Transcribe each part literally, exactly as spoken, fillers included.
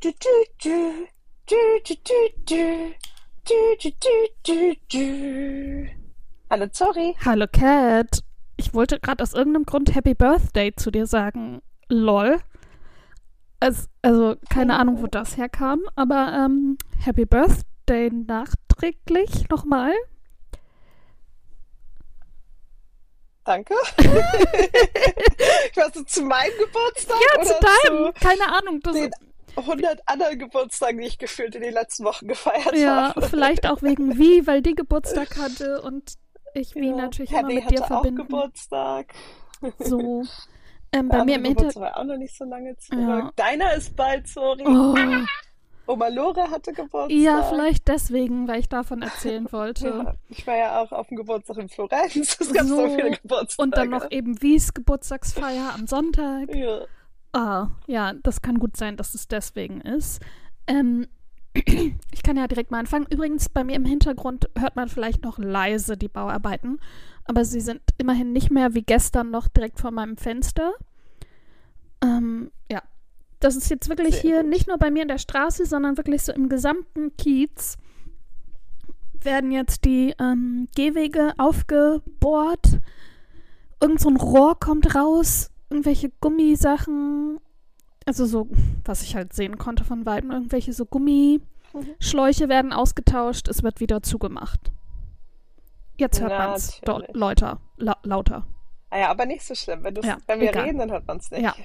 du, du, du, du, du, du, du, du, du, du. Hallo Zori. Hallo Cat. Ich wollte gerade aus irgendeinem Grund Happy Birthday zu dir sagen. Lol. Es, also keine Ahnung, wo das herkam, aber ähm, Happy Birthday nachträglich nochmal. Danke. Ich weiß so, zu meinem Geburtstag? Ja, zu oder deinem. zu Keine Ahnung. Das den hundert anderen Geburtstagen, die ich gefühlt in den letzten Wochen gefeiert ja, habe. vielleicht auch wegen Wie, weil die Geburtstag hatte und ich Wie Ja. natürlich Happy immer mit dir hatte auch verbinden. Geburtstag. So. Ähm, Der bei mir andere im Geburtstag Hintergrund. war auch noch nicht so lange zurück. Ja. Deiner ist bald, sorry. Oh. Oma Lore hatte Geburtstag. Ja, vielleicht deswegen, weil ich davon erzählen wollte. Ja, ich war ja auch auf dem Geburtstag in Florenz. Es gab so, So, viele Geburtstage. und dann noch eben Wies Geburtstagsfeier am Sonntag. Ja. Ah, ja, das kann gut sein, dass es deswegen ist. Ähm, ich kann ja direkt mal anfangen. Übrigens, bei mir im Hintergrund hört man vielleicht noch leise die Bauarbeiten, aber sie sind immerhin nicht mehr wie gestern noch direkt vor meinem Fenster. Ähm, ja, das ist jetzt wirklich Sehr hier gut. nicht nur bei mir in der Straße, sondern wirklich so im gesamten Kiez werden jetzt die ähm, Gehwege aufgebohrt. Irgend so ein Rohr kommt raus, irgendwelche Gummisachen, also so, was ich halt sehen konnte von Weitem, irgendwelche so Gummischläuche werden ausgetauscht, es wird wieder zugemacht. Jetzt hört man es Natürlich. lauter, la lauter. Ah ja, aber nicht so schlimm. Wenn, du's- Ja, wenn wir egal. reden, dann hört man es nicht. Ja.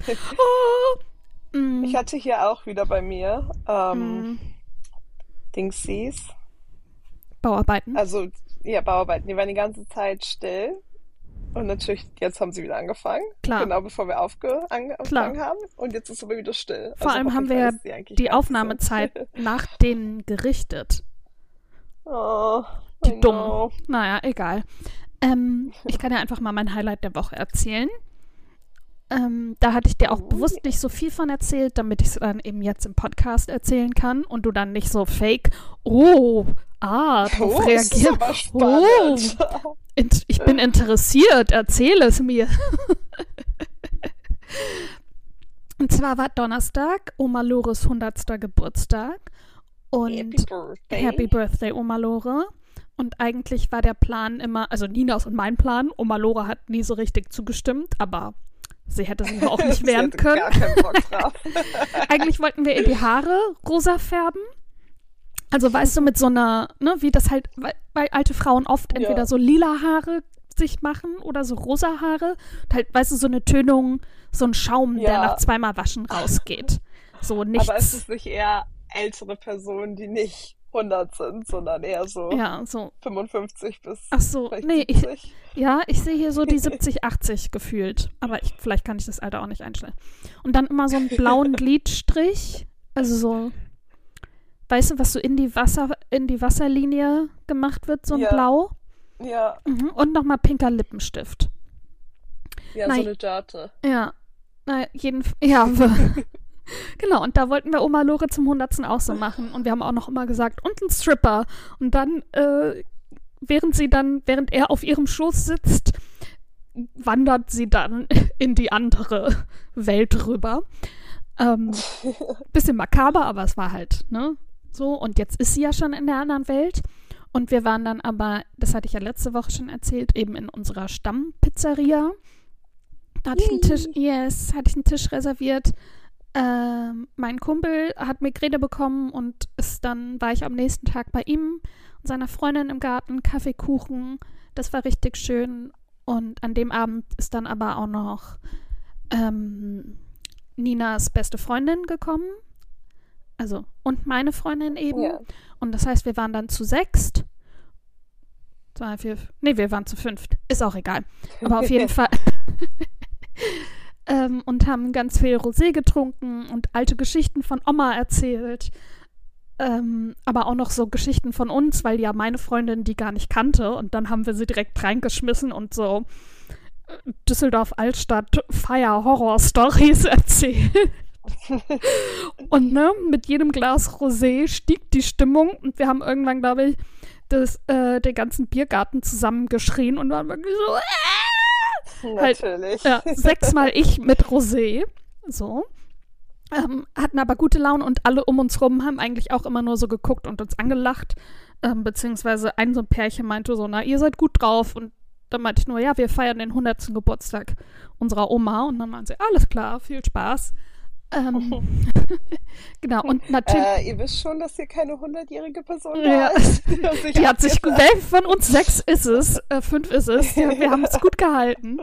Oh, mm, Ich hatte hier auch wieder bei mir ähm, mm, Dingsies. Bauarbeiten. Also, ja, Bauarbeiten. Die waren die ganze Zeit still. Und natürlich, jetzt haben sie wieder angefangen. Klar. Genau bevor wir aufge angefangen Klar. haben. Und jetzt ist aber wieder still. Vor allem haben wir ja die Aufnahmezeit nach denen gerichtet. Oh, Die I Dummen. know. Naja, egal. Ähm, ich kann ja einfach mal mein Highlight der Woche erzählen. Ähm, da hatte ich dir auch Oh, bewusst nicht so viel von erzählt, damit ich es dann eben jetzt im Podcast erzählen kann und du dann nicht so fake, oh, ah, drauf Oh, das ist reagieren. aber spannend. Int- ich bin interessiert, erzähl es mir. Und zwar war Donnerstag Oma Lores hundertster Geburtstag und Happy Birthday. Happy Birthday, Oma Lore. Und eigentlich war der Plan immer, also Ninas und mein Plan, Oma Lore hat nie so richtig zugestimmt, aber sie hätte sich auch nicht Sie wehren hatte können. Gar keinen Bock drauf. Eigentlich wollten wir ihr die Haare rosa färben. Also weißt du, mit so einer, ne, wie das halt, weil, weil alte Frauen oft entweder Ja. so lila Haare sich machen oder so rosa Haare. Und halt, weißt du, so eine Tönung, so ein Schaum, der Ja. nach zweimal Waschen rausgeht. So nichts. Aber ist es nicht eher ältere Personen, die nicht hundert sind, sondern eher so ja, so. fünfundfünfzig bis Ach so, vielleicht nee, ich, siebzig? ja, ich sehe hier so die siebzig, achtzig gefühlt. Aber ich, vielleicht kann ich das Alter auch nicht einstellen. Und dann immer so einen blauen Gliedstrich. Also so, weißt du, was so in die Wasser, in die Wasserlinie gemacht wird, so ein Ja. Blau. Ja, Mhm. Und nochmal pinker Lippenstift. ja, Nein. so eine Dörte. Ja. Na, jeden, ja, genau, und da wollten wir Oma Lore zum hundertsten auch so machen. Und wir haben auch noch immer gesagt, und ein Stripper. Und dann, äh, während sie dann, während er auf ihrem Schoß sitzt, wandert sie dann in die andere Welt rüber. Ähm, bisschen makaber, aber es war halt, ne, so. Und jetzt ist sie ja schon in der anderen Welt. Und wir waren dann aber, das hatte ich ja letzte Woche schon erzählt, eben in unserer Stammpizzeria. Da hatte ich einen Tisch, yes, hatte ich einen Tisch reserviert. Ähm, mein Kumpel hat Migräne bekommen und ist dann, war ich am nächsten Tag bei ihm und seiner Freundin im Garten, Kaffee, Kuchen. Das war richtig schön. Und an dem Abend ist dann aber auch noch ähm, Ninas beste Freundin gekommen. Also, und meine Freundin eben. Ja. Und das heißt, wir waren dann zu sechst. Zwei, vier, nee, wir waren zu fünft. Ist auch egal. Aber auf jeden Fall. ähm, und haben ganz viel Rosé getrunken und alte Geschichten von Oma erzählt. Ähm, aber auch noch so Geschichten von uns, weil ja meine Freundin die gar nicht kannte. Und dann haben wir sie direkt reingeschmissen und so äh, Düsseldorf-Altstadt Fire-Horror-Stories erzählt. Und ne, mit jedem Glas Rosé stieg die Stimmung und wir haben irgendwann, glaube ich, das, äh, den ganzen Biergarten zusammengeschrien und waren wirklich so äh! Halt, Natürlich. ja, sechsmal ich mit Rosé. So. ähm, hatten aber gute Laune und alle um uns rum haben eigentlich auch immer nur so geguckt und uns angelacht. Ähm, beziehungsweise ein so ein Pärchen meinte so, na, ihr seid gut drauf. Und dann meinte ich nur, ja, wir feiern den hundertsten Geburtstag unserer Oma. Und dann meinen sie, alles klar, viel Spaß. Ähm, genau, und natürlich. Äh, ihr wisst schon, dass hier keine hundertjährige Person Ja. da ist. Die hat sich gewählt, von uns sechs ist es, äh, fünf ist es. Ja, wir haben es gut gehalten.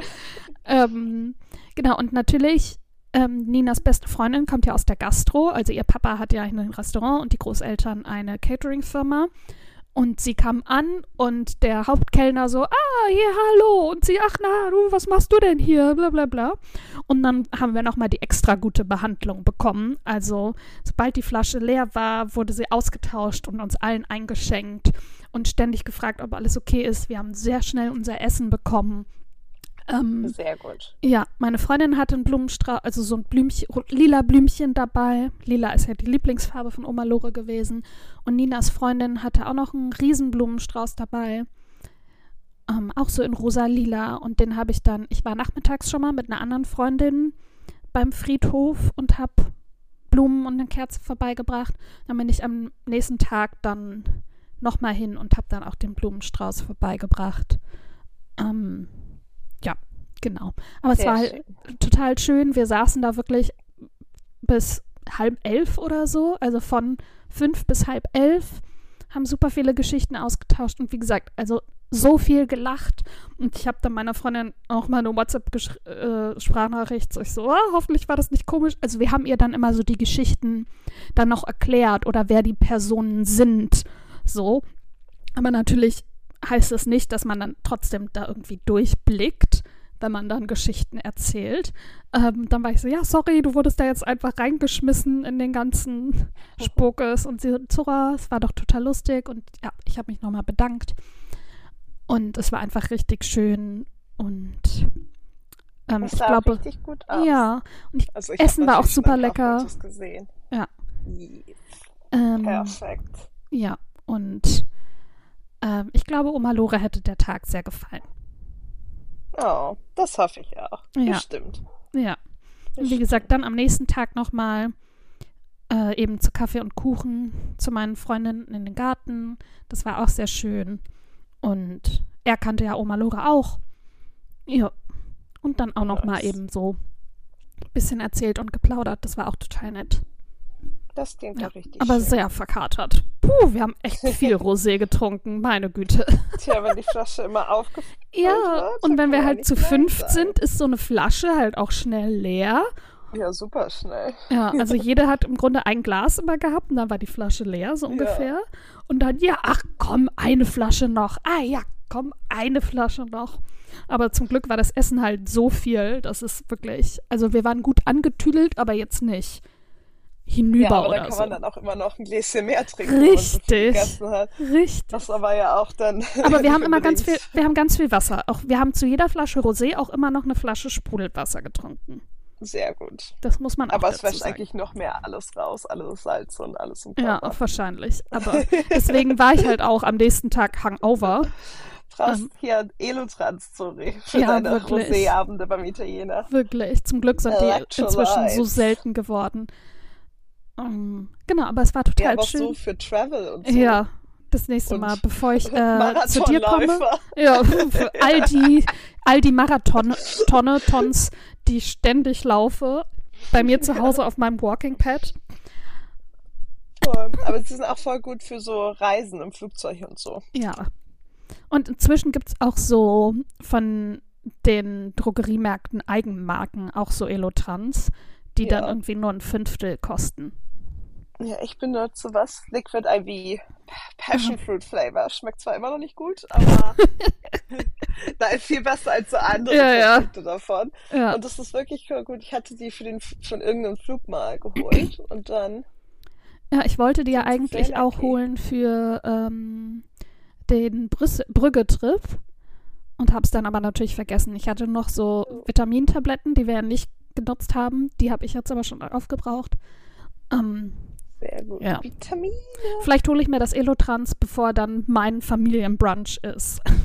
Ähm, genau, und natürlich, ähm, Ninas beste Freundin kommt ja aus der Gastro. Also ihr Papa hat ja ein Restaurant und die Großeltern eine Catering-Firma. Und sie kam an und der Hauptkellner so, ah, hier, hallo. Und sie, ach na, du, was machst du denn hier? Bla bla bla. Und dann haben wir nochmal die extra gute Behandlung bekommen. Also sobald die Flasche leer war, wurde sie ausgetauscht und uns allen eingeschenkt und ständig gefragt, ob alles okay ist. Wir haben sehr schnell unser Essen bekommen. Ähm, Sehr gut. ja, meine Freundin hatte einen Blumenstrauß, also so ein Blümchen, lila Blümchen dabei. Lila ist ja die Lieblingsfarbe von Oma Lore gewesen. Und Ninas Freundin hatte auch noch einen Riesenblumenstrauß dabei. Ähm, auch so in rosa-lila. Und den habe ich dann, ich war nachmittags schon mal mit einer anderen Freundin beim Friedhof und habe Blumen und eine Kerze vorbeigebracht. Dann bin ich am nächsten Tag dann nochmal hin und habe dann auch den Blumenstrauß vorbeigebracht. Ähm, ja, genau. Aber es Sehr war halt schön. total schön. Wir saßen da wirklich bis halb elf oder so, also von fünf bis halb elf, haben super viele Geschichten ausgetauscht und wie gesagt, also so viel gelacht. Und ich habe dann meiner Freundin auch mal eine WhatsApp-Sprachnachricht, so ich so, oh, hoffentlich war das nicht komisch. Also wir haben ihr dann immer so die Geschichten dann noch erklärt oder wer die Personen sind, so. Aber natürlich heißt es nicht, dass man dann trotzdem da irgendwie durchblickt, wenn man dann Geschichten erzählt. Ähm, dann war ich so, ja, sorry, du wurdest da jetzt einfach reingeschmissen in den ganzen Spokes. Und sie so, Zora, es war doch total lustig. Und ja, ich habe mich nochmal bedankt. Und es war einfach richtig schön. Und ähm, Das ich sah glaube, richtig gut aus. ja. Und ich, Also ich Essen hab war auch natürlich schon super ein paar lecker. Fotos gesehen. Ja. Yes. Ähm, Perfekt. ja, und ähm, ich glaube, Oma Lore hätte der Tag sehr gefallen. Oh, das hoffe ich auch. Ja. Bestimmt. Ja. Und wie Bestimmt. gesagt, dann am nächsten Tag nochmal äh, eben zu Kaffee und Kuchen zu meinen Freundinnen in den Garten. Das war auch sehr schön. Und er kannte ja Oma Lore auch. Ja. Und dann auch nochmal Nice. eben so ein bisschen erzählt und geplaudert. Das war auch total nett. Das klingt Ja. ja richtig Aber schön. sehr verkatert. Puh, wir haben echt viel Rosé getrunken. Meine Güte. Tja, wenn die Flasche immer aufgefüllt Ja, wird, und dann wenn kann wir man halt nicht zu nein fünft sagen. sind, ist so eine Flasche halt auch schnell leer. Ja, super schnell. Ja, also jeder hat im Grunde ein Glas immer gehabt und dann war die Flasche leer, so ungefähr. Und dann, ja, ach komm, eine Flasche noch. Ah ja, komm, eine Flasche noch. Aber zum Glück war das Essen halt so viel, dass es wirklich, also wir waren gut angetüdelt, aber jetzt nicht hinüber Ja, aber oder dann kann so. man dann auch immer noch ein Gläschen mehr trinken, wenn man so viel Richtig, gegessen hat. richtig. Das aber ja auch dann Aber wir haben nicht immer ganz viel, unbedingt wir haben ganz viel Wasser. Auch wir haben zu jeder Flasche Rosé auch immer noch eine Flasche Sprudelwasser getrunken. sehr gut. Das muss man auch Aber es dazu wäscht sagen. eigentlich noch mehr alles raus, alles Salz und alles im Ja, Körper. wahrscheinlich. Aber deswegen war ich halt auch am nächsten Tag Hangover. Brauchst Ähm, hier Elotrans, sorry, für ja, deine wirklich. Rosé-Abende beim Italiener. Wirklich. Zum Glück sind die inzwischen so Electrolytes. selten geworden. Ähm, genau, aber es war Ja, total aber schön. so für Travel und so. Ja, das nächste Und Mal, bevor ich äh, zu dir komme. Marathonläufer. Ja, für all die, all die Marathon, Tonne, Tons, die ich ständig laufe, bei mir zu Hause auf meinem Walking Pad. Voll. Aber sie sind auch voll gut für so Reisen im Flugzeug und so. Ja. Und inzwischen gibt es auch so von den Drogeriemärkten Eigenmarken, auch so Elotrans, die dann Ja. irgendwie nur ein Fünftel kosten. Ja, ich benutze was? Liquid I V. Passion Fruit Flavor. Schmeckt zwar immer noch nicht gut, aber da ist viel besser als so andere Ja, ja. Produkte davon. Ja. Und das ist wirklich voll gut. Ich hatte die für den von irgendeinem Flug mal geholt und dann Ja, ich wollte die ja Sehr eigentlich auch lucky. holen für ähm, den Brüsse- Brügge-Trip und habe es dann aber natürlich vergessen. Ich hatte noch so Vitamintabletten, die wir ja nicht genutzt haben. Die habe ich jetzt aber schon aufgebraucht. Ähm, sehr gut. Ja. Vitamine. vielleicht hole ich mir das Elotrans, bevor dann mein Familienbrunch ist.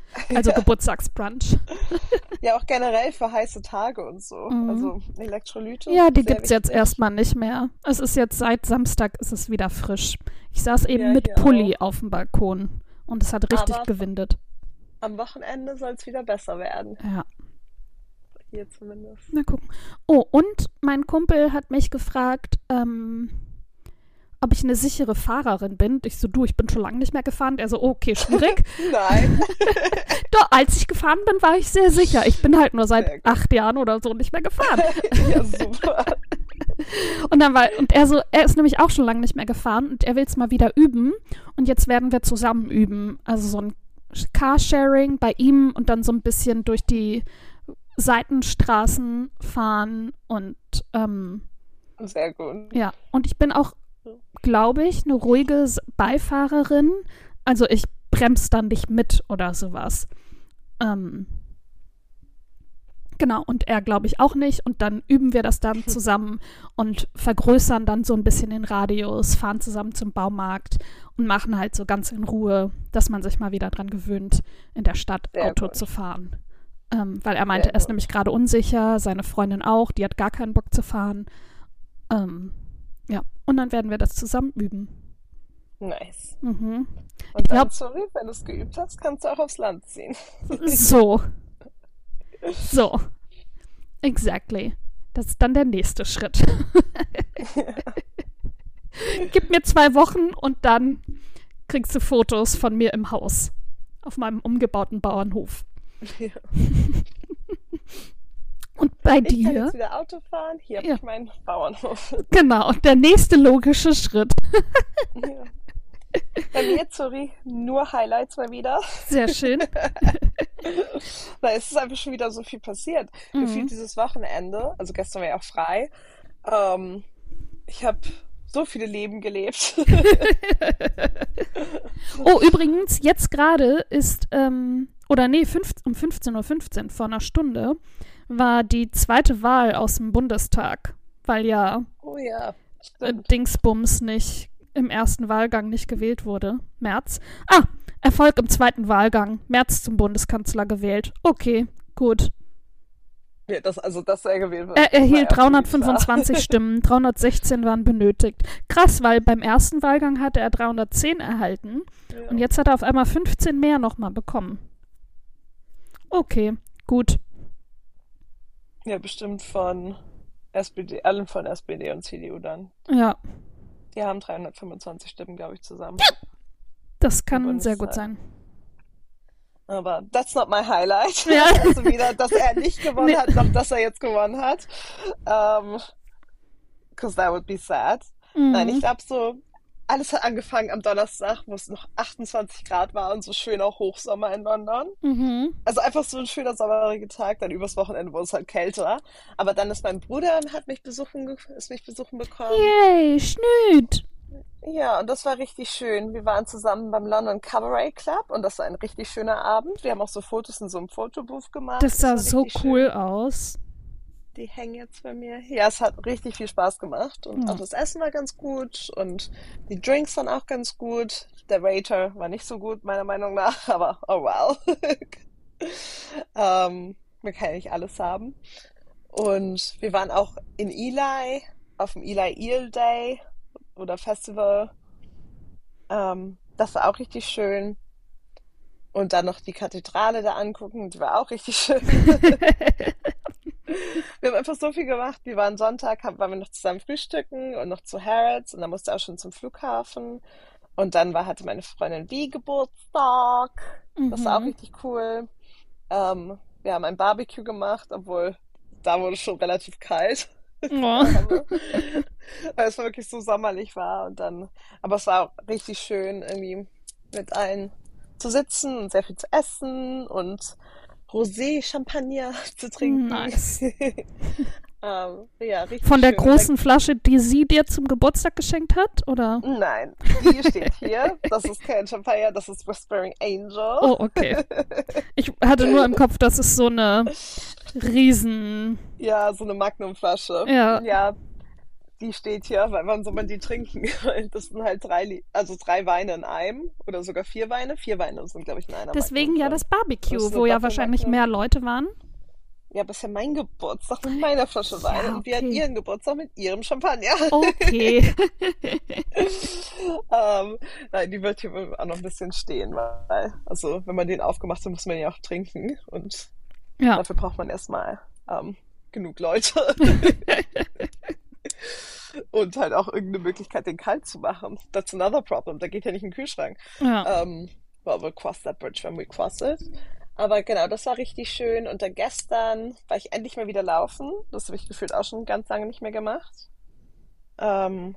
Also Ja. Geburtstagsbrunch. Ja, auch generell für heiße Tage und so. Mhm. Also Elektrolyte, Ja, die sehr gibt's jetzt wichtig. erstmal nicht mehr. Es ist jetzt seit Samstag ist es wieder frisch. Ich saß eben Ja, mit hier Pulli auch. auf dem Balkon und es hat richtig Aber gewindet. am Wochenende soll es wieder besser werden. Ja, Hier zumindest. mal gucken. Oh, und mein Kumpel hat mich gefragt, ähm, ob ich eine sichere Fahrerin bin. Ich so, du, ich bin schon lange nicht mehr gefahren. Der so, oh, okay, schwierig. Nein. Doch, als ich gefahren bin, war ich sehr sicher. Ich bin halt nur seit Sehr gut. acht Jahren oder so nicht mehr gefahren. Ja, super. Und dann war, und er so, er ist nämlich auch schon lange nicht mehr gefahren und er will es mal wieder üben. Und jetzt werden wir zusammen üben. Also so ein Carsharing bei ihm und dann so ein bisschen durch die Seitenstraßen fahren und ähm, Sehr gut. ja. Und ich bin auch, glaube ich, eine ruhige S- Beifahrerin. Also ich bremse dann nicht mit oder sowas. Ähm, Genau, und er glaube ich auch nicht. Und dann üben wir das dann zusammen und vergrößern dann so ein bisschen den Radius, fahren zusammen zum Baumarkt und machen halt so ganz in Ruhe, dass man sich mal wieder dran gewöhnt, in der Stadt Sehr Auto gut. zu fahren. Ähm, weil er meinte, Sehr er ist gut. nämlich gerade unsicher, seine Freundin auch, die hat gar keinen Bock zu fahren. Ähm, ja, und dann werden wir das zusammen üben. Nice. Mhm. Ich Und dann, glaube, sorry, wenn du es geübt hast, kannst du auch aufs Land ziehen. so, so, exactly. Das ist dann der nächste Schritt. Gib mir zwei Wochen und dann kriegst du Fotos von mir im Haus. Auf meinem umgebauten Bauernhof. Ja. Und bei Ich kann dir? jetzt wieder Auto fahren. Hier habe Ja. ich meinen Bauernhof. Genau, der nächste logische Schritt. Ja. Bei mir, sorry, nur Highlights mal wieder. Sehr schön. Weil es ist einfach schon wieder so viel passiert. Mhm. Gefühlt dieses Wochenende, also gestern war ja auch frei, ähm, ich habe so viele Leben gelebt. Oh, übrigens, jetzt gerade ist, ähm, oder nee, fünf, um fünfzehn Uhr fünfzehn, vor einer Stunde, war die zweite Wahl aus dem Bundestag, weil ja Oh ja, äh, stimmt. Dingsbums nicht im ersten Wahlgang nicht gewählt wurde. Merz. Ah, Erfolg im zweiten Wahlgang. Merz zum Bundeskanzler gewählt. Okay, gut. Ja, das, also, dass er gewählt wird, Er war erhielt ja auch irgendwie klar. dreihundertfünfundzwanzig Stimmen, dreihundertsechzehn waren benötigt. Krass, weil beim ersten Wahlgang hatte er dreihundertzehn erhalten und Ja. jetzt hat er auf einmal fünfzehn mehr nochmal bekommen. Okay, gut. Ja, bestimmt von S P D, allen von S P D und C D U dann. Ja, Die haben dreihundertfünfundzwanzig Stimmen, glaube ich, zusammen das im kann sehr gut Bundestag. sein. Aber that's not my highlight. Ja. Also weder, dass er nicht gewonnen Nee. hat, noch dass er jetzt gewonnen hat. Um, because that would be sad. Nein, ich Mhm. glaube so, alles hat angefangen am Donnerstag, wo es noch achtundzwanzig Grad war und so schöner Hochsommer in London. Mhm. Also einfach so ein schöner sommeriger Tag, dann übers Wochenende wurde es halt kälter. Aber dann ist mein Bruder und hat mich besuchen, ge- ist mich besuchen bekommen. Yay, Schnüd. Ja, und das war richtig schön. Wir waren zusammen beim London Cabaret Club und das war ein richtig schöner Abend. Wir haben auch so Fotos in so einem Fotobooth gemacht. Das sah war so richtig cool schön. aus. Die hängen jetzt bei mir. Ja, es hat richtig viel Spaß gemacht und Ja. auch das Essen war ganz gut und die Drinks waren auch ganz gut. Der Waiter war nicht so gut, meiner Meinung nach, aber oh well. ähm, man kann ja nicht alles haben. Und wir waren auch in Ely, auf dem Ely Eel Day oder Festival. Ähm, das war auch richtig schön. Und dann noch die Kathedrale da angucken, die war auch richtig schön. Wir haben einfach so viel gemacht. Wir waren Sonntag, haben, waren wir noch zusammen frühstücken und noch zu Harrods und dann musste er auch schon zum Flughafen. Und dann war, hatte meine Freundin Wie Geburtstag. Das war auch Mhm. richtig cool. Ähm, wir haben ein Barbecue gemacht, obwohl da wurde es schon relativ kalt. Oh. Da haben wir, weil es wirklich so sommerlich war. Und dann, aber es war auch richtig schön, irgendwie mit allen zu sitzen und sehr viel zu essen und Rosé, Champagner zu trinken. Nice. ähm, ja, richtig Von der schön. Und dann, großen Flasche, die sie dir zum Geburtstag geschenkt hat, oder? nein, die steht hier. Das ist kein Champagner, das ist Whispering Angel. Oh, okay. Ich hatte nur im Kopf, dass es so eine riesen... Ja, so eine Magnumflasche. Ja. Ja, die steht hier, weil wann soll man die trinken? Das sind halt drei, Li- also drei Weine in einem oder sogar vier Weine. Vier Weine sind, glaube ich, in einer Deswegen Magnum ja drin. das Das Barbecue, ist eine wo ja wahrscheinlich Doppelmagnum. mehr Leute waren. Ja, aber es ist ja mein Geburtstag mit meiner Flasche Wein Ja, und wir hatten okay. ihren Geburtstag mit ihrem Champagner. Okay. Ähm, nein, die wird hier auch noch ein bisschen stehen, weil, also, wenn man den aufgemacht hat, muss man ja auch trinken und Ja. dafür braucht man erstmal ähm, genug Leute und halt auch irgendeine Möglichkeit, den kalt zu machen. That's another problem. Der geht ja nicht in den Kühlschrank. Ja. Ähm, well, we'll cross that bridge when we cross it. Aber genau, das war richtig schön. Und dann gestern war ich endlich mal wieder laufen. Das habe ich gefühlt auch schon ganz lange nicht mehr gemacht. Ähm,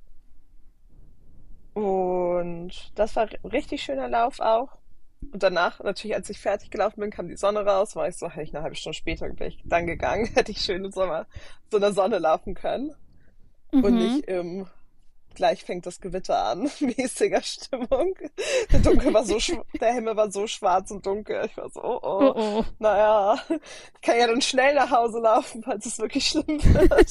und das war ein richtig schöner Lauf auch. Und danach, natürlich, als ich fertig gelaufen bin, kam die Sonne raus. War ich so, hätte ich eine halbe Stunde später wäre ich dann gegangen, hätte ich schön im Sommer so in der Sonne laufen können. Und Mhm. nicht im gleich fängt das Gewitter an, mäßiger Stimmung. Der Dunkel war so schw- der Himmel war so schwarz und dunkel. Ich war so, oh Oh oh, oh. naja, ich kann ja dann schnell nach Hause laufen, falls es wirklich schlimm wird.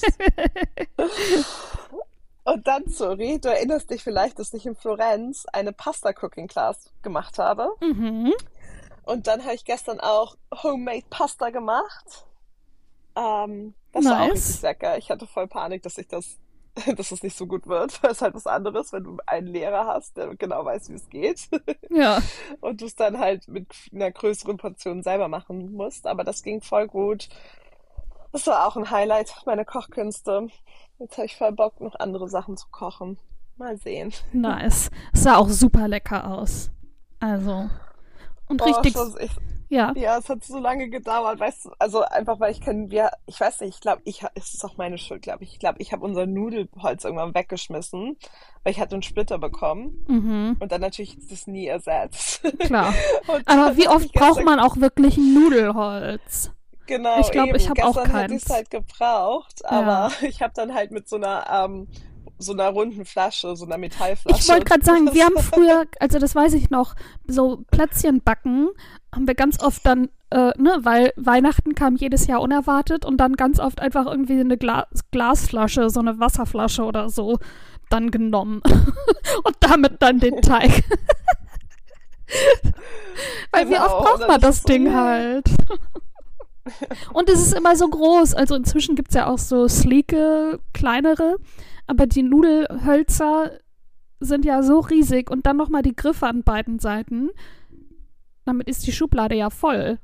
Und dann, sorry, du erinnerst dich vielleicht, dass ich in Florenz eine Pasta-Cooking-Class gemacht habe. Mhm. Und dann habe ich gestern auch Homemade Pasta gemacht. Ähm, das war auch richtig Nice. lecker. Ich hatte voll Panik, dass ich das, dass es nicht so gut wird, weil es halt was anderes, wenn du einen Lehrer hast, der genau weiß, wie es geht. Ja. Und du es dann halt mit einer größeren Portion selber machen musst. Aber das ging voll gut. Das war auch ein Highlight, meine Kochkünste. Jetzt habe ich voll Bock, noch andere Sachen zu kochen. Mal sehen. Nice. Es sah auch super lecker aus. Also. Und Oh, richtig. schon, ich, Ja. ja, es hat so lange gedauert, weißt du, also einfach, weil ich kann, wir, ich weiß nicht, ich glaube, ich, ha- es ist auch meine Schuld, glaube ich. Ich glaube, ich habe unser Nudelholz irgendwann weggeschmissen, weil ich hatte einen Splitter bekommen Mhm. und dann natürlich ist das nie ersetzt. Klar. Und Aber dann wie habe oft ich braucht gestern, man auch wirklich Nudelholz? genau, Ich glaube, ich eben, habe auch gestern hätte ich es keins. halt gebraucht, aber Ja. ich habe dann halt mit so einer, ähm, so einer runden Flasche, so einer Ich wollte Metallflasche, gerade sagen, wir das, haben früher, also das weiß ich noch, so Plätzchen backen, haben wir ganz oft dann, äh, ne, weil Weihnachten kam jedes Jahr unerwartet und dann ganz oft einfach irgendwie eine Gla Glasflasche, so eine Wasserflasche oder so, dann genommen. Und damit dann den Teig. Weil wie oft genau, und braucht dann man ist es das so, Ding yeah. halt? Und es ist immer so groß. Also inzwischen gibt es ja auch so sleeke, kleinere. Aber die Nudelhölzer sind ja so riesig. Und dann nochmal die Griffe an beiden Seiten. Damit ist die Schublade ja voll.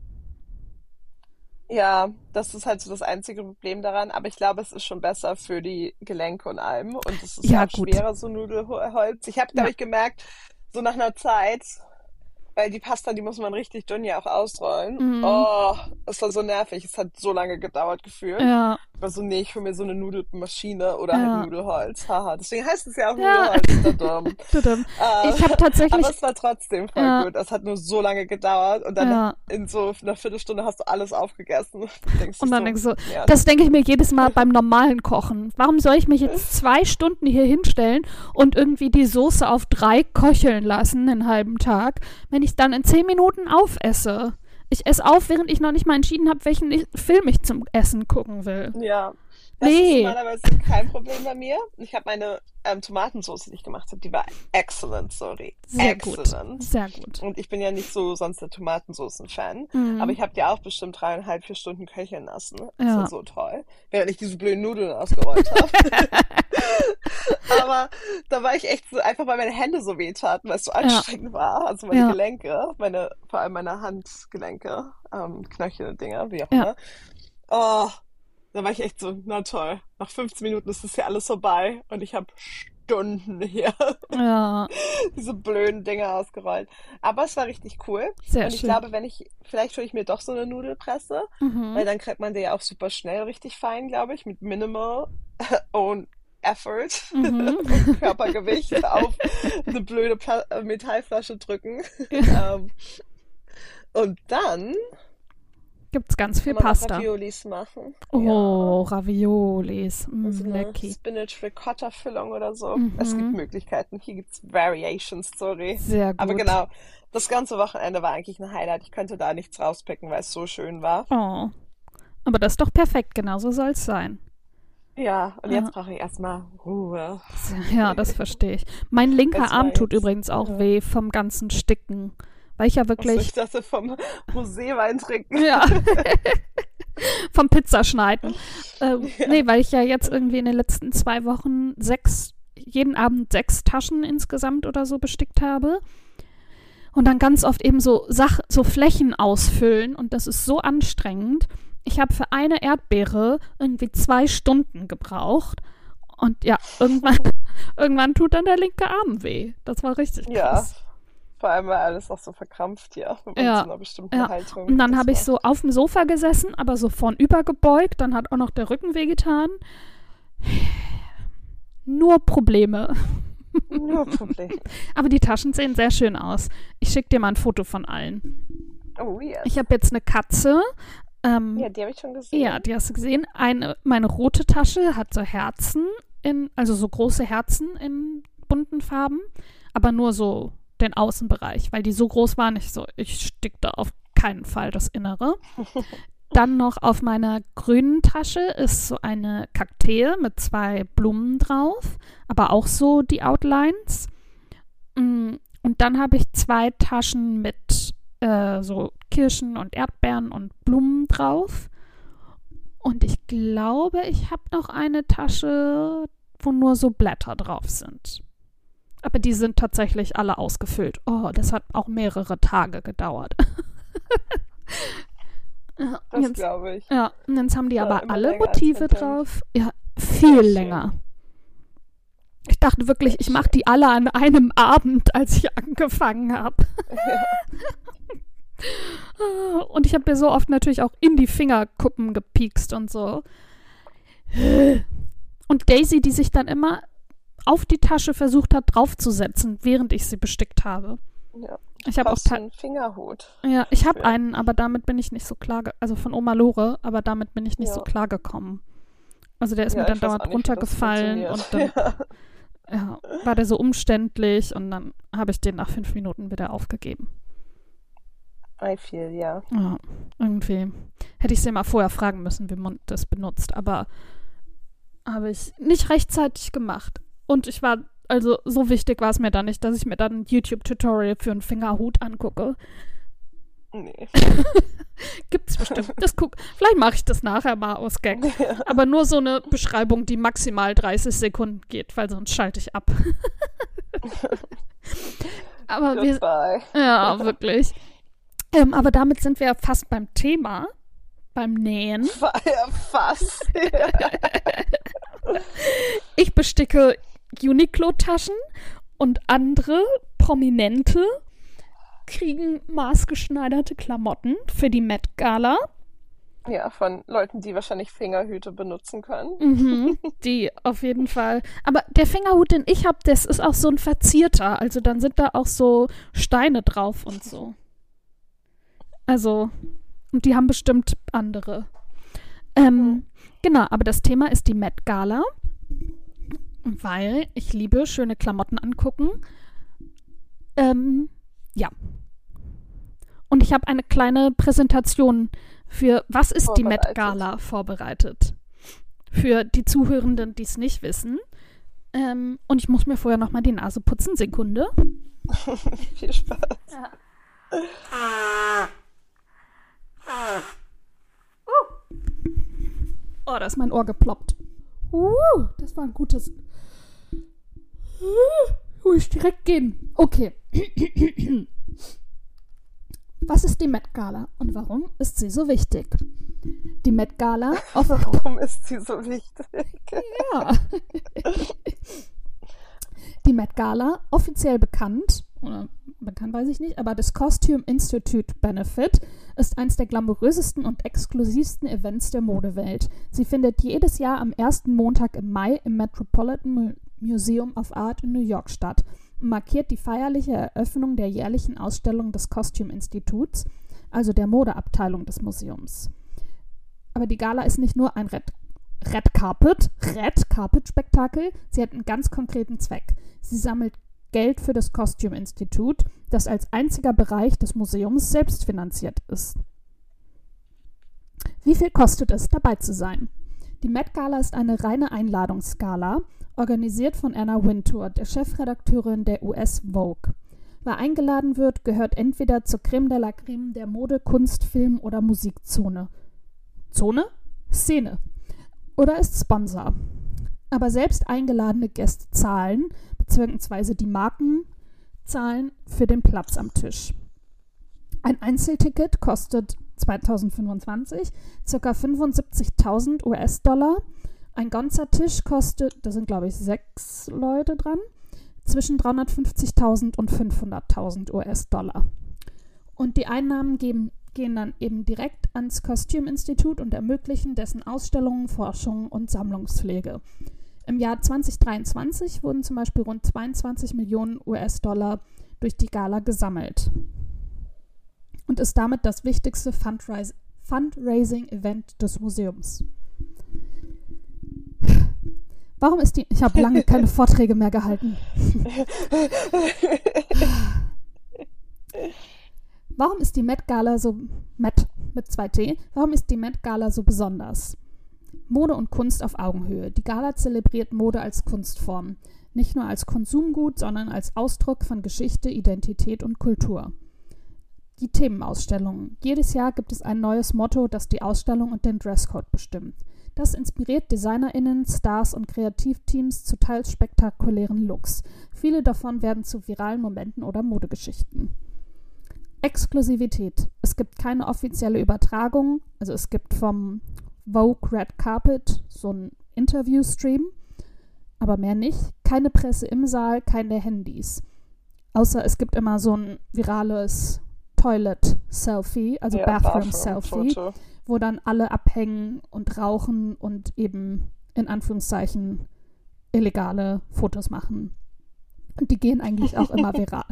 Ja, das ist halt so das einzige Problem daran, aber ich glaube, es ist schon besser für die Gelenke und allem und es ist ja Ja, auch gut. schwerer, so Nudelholz. Ich habe, glaube Ja. ich, gemerkt, so nach einer Zeit, weil die Pasta, die muss man richtig dünn ja auch ausrollen. Mhm. Oh, es war so nervig. Es hat so lange gedauert gefühlt. Ja. Ich war so, nee, ich hole mir so eine Nudelmaschine oder halt Ja. Nudelholz. Haha, deswegen heißt es ja auch Ja. Nudelholz. Tadam. Tudum. Äh, Ich habe aber tatsächlich. es war trotzdem voll Ja. gut. Es hat nur so lange gedauert und dann Ja. in so einer Viertelstunde hast du alles aufgegessen. Du denkst Und dich dann so, denkst du, ja, das denke ich mir jedes Mal beim normalen Kochen. Warum soll ich mich jetzt zwei Stunden hier hinstellen und irgendwie die Soße auf drei köcheln lassen, einen halben Tag, wenn ich dann in zehn Minuten aufesse? Ich esse auf, während ich noch nicht mal entschieden habe, welchen ich- Film ich zum Essen gucken will. ja. Das ist Nee. normalerweise kein Problem bei mir. Ich habe meine ähm, Tomatensauce, die ich gemacht habe, die war excellent, sorry. Sehr gut. Excellent. Sehr gut. Und ich bin ja nicht so sonst der Tomatensoßen-Fan. Mhm. Aber ich habe die auch bestimmt dreieinhalb, vier Stunden köcheln lassen. Das Ja. war so toll. Während ich diese blöden Nudeln ausgerollt habe. Aber da war ich echt so, einfach weil meine Hände so weh taten, weil es so Ja. anstrengend war. Also meine Ja. Gelenke, meine, vor allem meine Handgelenke, ähm, Knöchel und Dinger, wie auch Ja. immer. Oh, da war ich echt so, na toll. Nach fünfzehn Minuten ist das hier alles vorbei und ich habe Stunden hier Ja. diese blöden Dinger ausgerollt. Aber es war richtig cool. Sehr Und ich schön. glaube, wenn ich, vielleicht hole ich mir doch so eine Nudelpresse, weil Mhm. dann kriegt man die ja auch super schnell richtig fein, glaube ich, mit minimal own effort Mhm. und Körpergewicht auf eine blöde Pla äh, Metallflasche drücken. Ähm, und dann Gibt's ganz viel kann man noch Pasta. Raviolis machen. Ja. Oh, Raviolis. Mm, So eine lecky. Spinach-Ricotta-Füllung oder so. Es gibt Mhm. Möglichkeiten. Hier gibt's Variations, sorry. Sehr Aber gut. genau, das ganze Wochenende war eigentlich ein Highlight. Ich könnte da nichts rauspicken, weil es so schön war. Oh. Aber das ist doch perfekt. Genau so soll es sein. Ja, und Ja, jetzt brauche ich erstmal Ruhe. ja, das verstehe ich. Mein linker Es war Arm tut jetzt, übrigens auch ja. weh vom ganzen Sticken, weil ich ja Achso, ich wirklich, dachte vom Roséwein trinken. ja, vom Pizzaschneiden. Ähm, Ja. nee, weil ich ja jetzt irgendwie in den letzten zwei Wochen sechs, jeden Abend sechs Taschen insgesamt oder so bestickt habe. Und dann ganz oft eben so Sach so Flächen ausfüllen und das ist so anstrengend. Ich habe für eine Erdbeere irgendwie zwei Stunden gebraucht und ja, irgendwann, irgendwann tut dann der linke Arm weh. Das war richtig Ja, krass. vor allem war alles auch so verkrampft hier in so Ja, einer bestimmten ja. Haltung. Und dann Das habe ich war so auf dem Sofa gesessen, aber so vornüber gebeugt. Dann hat auch noch der Rücken wehgetan. Nur Probleme. nur ein Problem. Aber die Taschen sehen sehr schön aus. Ich schicke dir mal ein Foto von allen. Oh, yes. Ich habe jetzt eine Katze. Ähm, Ja, die habe ich schon ja, gesehen. die hast du gesehen. Eine, meine rote Tasche hat so Herzen, in, also so große Herzen in bunten Farben, aber nur so den Außenbereich, weil die so groß waren. Ich so, ich stick da auf keinen Fall das Innere. Dann noch auf meiner grünen Tasche ist so eine Kaktee mit zwei Blumen drauf, aber auch so die Outlines. Mm, Und dann habe ich zwei Taschen mit äh, so Kirschen und Erdbeeren und Blumen drauf. Und ich glaube, ich habe noch eine Tasche, wo nur so Blätter drauf sind. Aber die sind tatsächlich alle ausgefüllt. Oh, das hat auch mehrere Tage gedauert. Ja, und Das jetzt, glaube ich. ja, und jetzt haben die War aber immer alle länger, als Motive man denkt. drauf. Ja, Sehr viel schön. länger. Ich dachte wirklich, Sehr ich mache schön. die alle an einem Abend, als ich angefangen habe. Ja. Und ich habe mir so oft natürlich auch in die Fingerkuppen gepiekst und so. Und Daisy, die sich dann immer auf die Tasche versucht hat draufzusetzen, während ich sie bestickt habe. Ja. Ich habe auch Brauchst du ta- einen Fingerhut ja, ich habe für. einen, aber damit bin ich nicht so klar, ge- also von Oma Lore, aber damit bin ich nicht so Ja. klar gekommen. Also der ist mir Ja, dann ich weiß dauernd auch nicht, wie das runtergefallen und funktioniert. dann Ja. ja, war der so umständlich und dann habe ich den nach fünf Minuten wieder aufgegeben. I feel, ja. Ja, irgendwie hätte ich sie mal vorher fragen müssen, wie man das benutzt, aber habe ich nicht rechtzeitig gemacht. Und ich war, also so wichtig war es mir dann nicht, dass ich mir dann ein YouTube-Tutorial für einen Fingerhut angucke. Nee. Gibt's bestimmt. Das guck, vielleicht mache ich das nachher mal aus Gag. Ja. Aber nur so eine Beschreibung, die maximal dreißig Sekunden geht, weil sonst schalte ich ab. Aber wir, Goodbye. ja, wirklich. Ähm, aber damit sind wir fast beim Thema, beim Nähen. War ja fast. Ja. Ich besticke Uniqlo-Taschen und andere Prominente kriegen maßgeschneiderte Klamotten für die Met Gala. Ja, von Leuten, die wahrscheinlich Fingerhüte benutzen können. Mhm, die auf jeden Fall. Aber der Fingerhut, den ich habe, das ist auch so ein verzierter. Also dann sind da auch so Steine drauf und so. Also, und die haben bestimmt andere. Ähm, Mhm. genau, aber das Thema ist die Met Gala, weil ich liebe schöne Klamotten angucken. Ähm, ja. Und ich habe eine kleine Präsentation für was ist die Met Vorbereitet. Gala vorbereitet. Für die Zuhörenden, die es nicht wissen. Ähm, und ich muss mir vorher nochmal die Nase putzen. Sekunde. Viel Spaß. Ja. Oh, da ist mein Ohr geploppt. Uh, das war ein gutes. Uh, muss ich direkt gehen. Okay. Was ist die Met Gala und warum ist sie so wichtig? Die Met Gala, off- Warum ist sie so wichtig? ja. Die Met Gala, offiziell bekannt, oder bekannt weiß ich nicht, aber das Costume Institute Benefit ist eines der glamourösesten und exklusivsten Events der Modewelt. Sie findet jedes Jahr am ersten Montag im Mai im Metropolitan Mu- Museum of Art in New York statt und markiert die feierliche Eröffnung der jährlichen Ausstellung des Costume Instituts, also der Modeabteilung des Museums. Aber die Gala ist nicht nur ein Red, Red Carpet, Red Carpet Spektakel, sie hat einen ganz konkreten Zweck. Sie sammelt Geld für das Costume Institute, das als einziger Bereich des Museums selbstfinanziert ist. Wie viel kostet es, dabei zu sein? Die Met Gala ist eine reine Einladungsgala, organisiert von Anna Wintour, der Chefredakteurin der U S Vogue. Wer eingeladen wird, gehört entweder zur Creme de la Creme der Mode-, Kunst-, Film- oder Musikzone. Zone? Szene. Oder ist Sponsor. Aber selbst eingeladene Gäste zahlen, beziehungsweise die Marken zahlen für den Platz am Tisch. Ein Einzelticket kostet zweitausendfünfundzwanzig ca. fünfundsiebzigtausend U S-Dollar. Ein ganzer Tisch kostet, da sind glaube ich sechs Leute dran, zwischen dreihundertfünfzigtausend und fünfhunderttausend U S-Dollar. Und die Einnahmen geben, gehen dann eben direkt ans Costume Institute und ermöglichen dessen Ausstellungen, Forschung und Sammlungspflege. Im Jahr zweitausenddreiundzwanzig wurden zum Beispiel rund zweiundzwanzig Millionen U S-Dollar durch die Gala gesammelt und ist damit das wichtigste Fundrais- Fundraising-Event des Museums. Warum ist die... Ich habe lange keine Vorträge mehr gehalten. Warum ist die Met Gala so... Met mit zwei T. Warum ist die Met Gala so besonders? Mode und Kunst auf Augenhöhe. Die Gala zelebriert Mode als Kunstform. Nicht nur als Konsumgut, sondern als Ausdruck von Geschichte, Identität und Kultur. Die Themenausstellungen. Jedes Jahr gibt es ein neues Motto, das die Ausstellung und den Dresscode bestimmt. Das inspiriert DesignerInnen, Stars und Kreativteams zu teils spektakulären Looks. Viele davon werden zu viralen Momenten oder Modegeschichten. Exklusivität. Es gibt keine offizielle Übertragung. Also es gibt vom Vogue Red Carpet so ein Interviewstream, aber mehr nicht. Keine Presse im Saal, keine Handys. Außer es gibt immer so ein virales Toilet-Selfie, also Ja, Bathroom-Selfie, Bathroom-Foto. wo dann alle abhängen und rauchen und eben in Anführungszeichen illegale Fotos machen. Und die gehen eigentlich auch immer viral.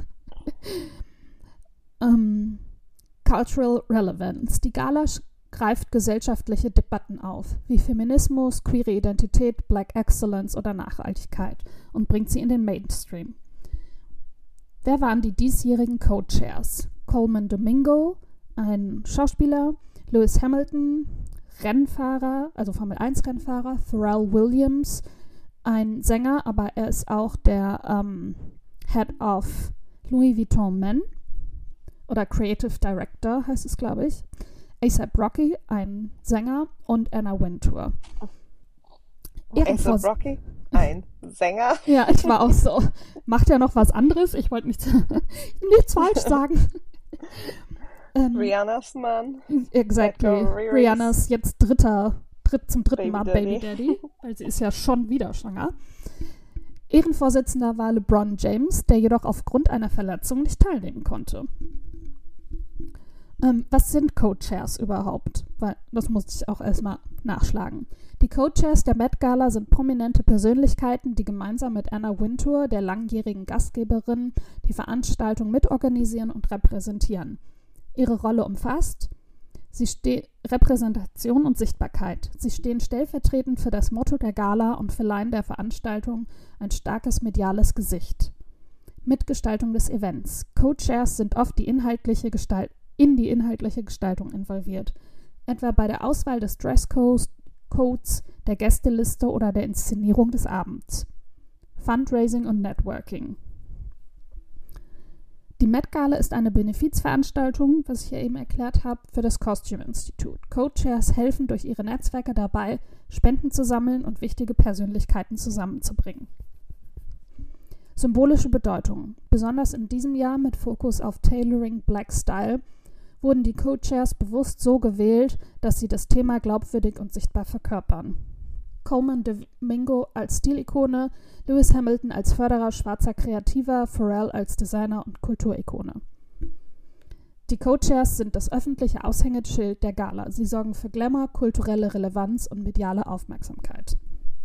ähm, Cultural Relevance. Die Gala sch- greift gesellschaftliche Debatten auf, wie Feminismus, queere Identität, Black Excellence oder Nachhaltigkeit und bringt sie in den Mainstream. Wer waren die diesjährigen Co-Chairs? Coleman Domingo, ein Schauspieler, Lewis Hamilton, Rennfahrer, also Formel eins Rennfahrer, Pharrell Williams, ein Sänger, aber er ist auch der ähm, Head of Louis Vuitton Men oder Creative Director heißt es, glaube ich. A$AP Rocky, ein Sänger, und Anna Wintour. A$AP Rocky, ein Sänger. Ja, ich war auch so. Macht ja noch was anderes. Ich wollte nichts, nichts falsch sagen. ähm, Rihannas Mann. Exactly. Rihannas jetzt dritter, dritt, zum dritten Baby Mal Daddy. Baby Daddy, weil sie ist ja schon wieder schwanger. Ehrenvorsitzender war LeBron James, der jedoch aufgrund einer Verletzung nicht teilnehmen konnte. Ähm, was sind Co-Chairs überhaupt? Weil das musste ich auch erstmal nachschlagen. Die Co-Chairs der Met Gala sind prominente Persönlichkeiten, die gemeinsam mit Anna Wintour, der langjährigen Gastgeberin, die Veranstaltung mitorganisieren und repräsentieren. Ihre Rolle umfasst sie ste- Repräsentation und Sichtbarkeit. Sie stehen stellvertretend für das Motto der Gala und verleihen der Veranstaltung ein starkes mediales Gesicht. Mitgestaltung des Events. Co-Chairs sind oft die inhaltliche Gestalt in die inhaltliche Gestaltung involviert, etwa bei der Auswahl des Dresscodes, Codes, der Gästeliste oder der Inszenierung des Abends. Fundraising und Networking. Die Met Gala ist eine Benefizveranstaltung, was ich ja eben erklärt habe, für das Costume Institute. Co-Chairs helfen durch ihre Netzwerke dabei, Spenden zu sammeln und wichtige Persönlichkeiten zusammenzubringen. Symbolische Bedeutung. Besonders in diesem Jahr mit Fokus auf Tailoring Black Style wurden die Co-Chairs bewusst so gewählt, dass sie das Thema glaubwürdig und sichtbar verkörpern. Coleman Domingo als Stilikone, Lewis Hamilton als Förderer schwarzer Kreativer, Pharrell als Designer und Kulturikone. Die Co-Chairs sind das öffentliche Aushängeschild der Gala. Sie sorgen für Glamour, kulturelle Relevanz und mediale Aufmerksamkeit.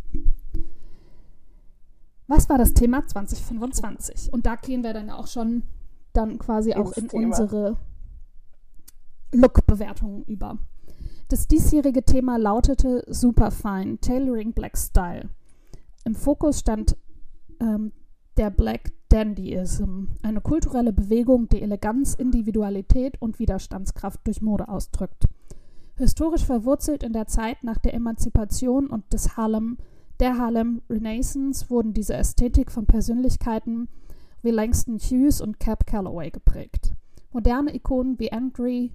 Was war das Thema zwanzig fünfundzwanzig? Und da gehen wir dann auch schon dann quasi auch in Thema. unsere Look-Bewertungen über. Das diesjährige Thema lautete Superfine, Tailoring Black Style. Im Fokus stand ähm, der Black Dandyism, eine kulturelle Bewegung, die Eleganz, Individualität und Widerstandskraft durch Mode ausdrückt. Historisch verwurzelt in der Zeit nach der Emanzipation und des Harlem, der Harlem Renaissance wurden diese Ästhetik von Persönlichkeiten wie Langston Hughes und Cab Calloway geprägt. Moderne Ikonen wie Andre,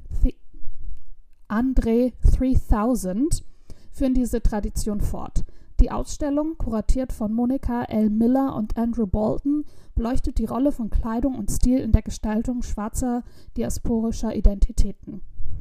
Andre dreitausend führen diese Tradition fort. Die Ausstellung, kuratiert von Monica L. Miller und Andrew Bolton, beleuchtet die Rolle von Kleidung und Stil in der Gestaltung schwarzer diasporischer Identitäten.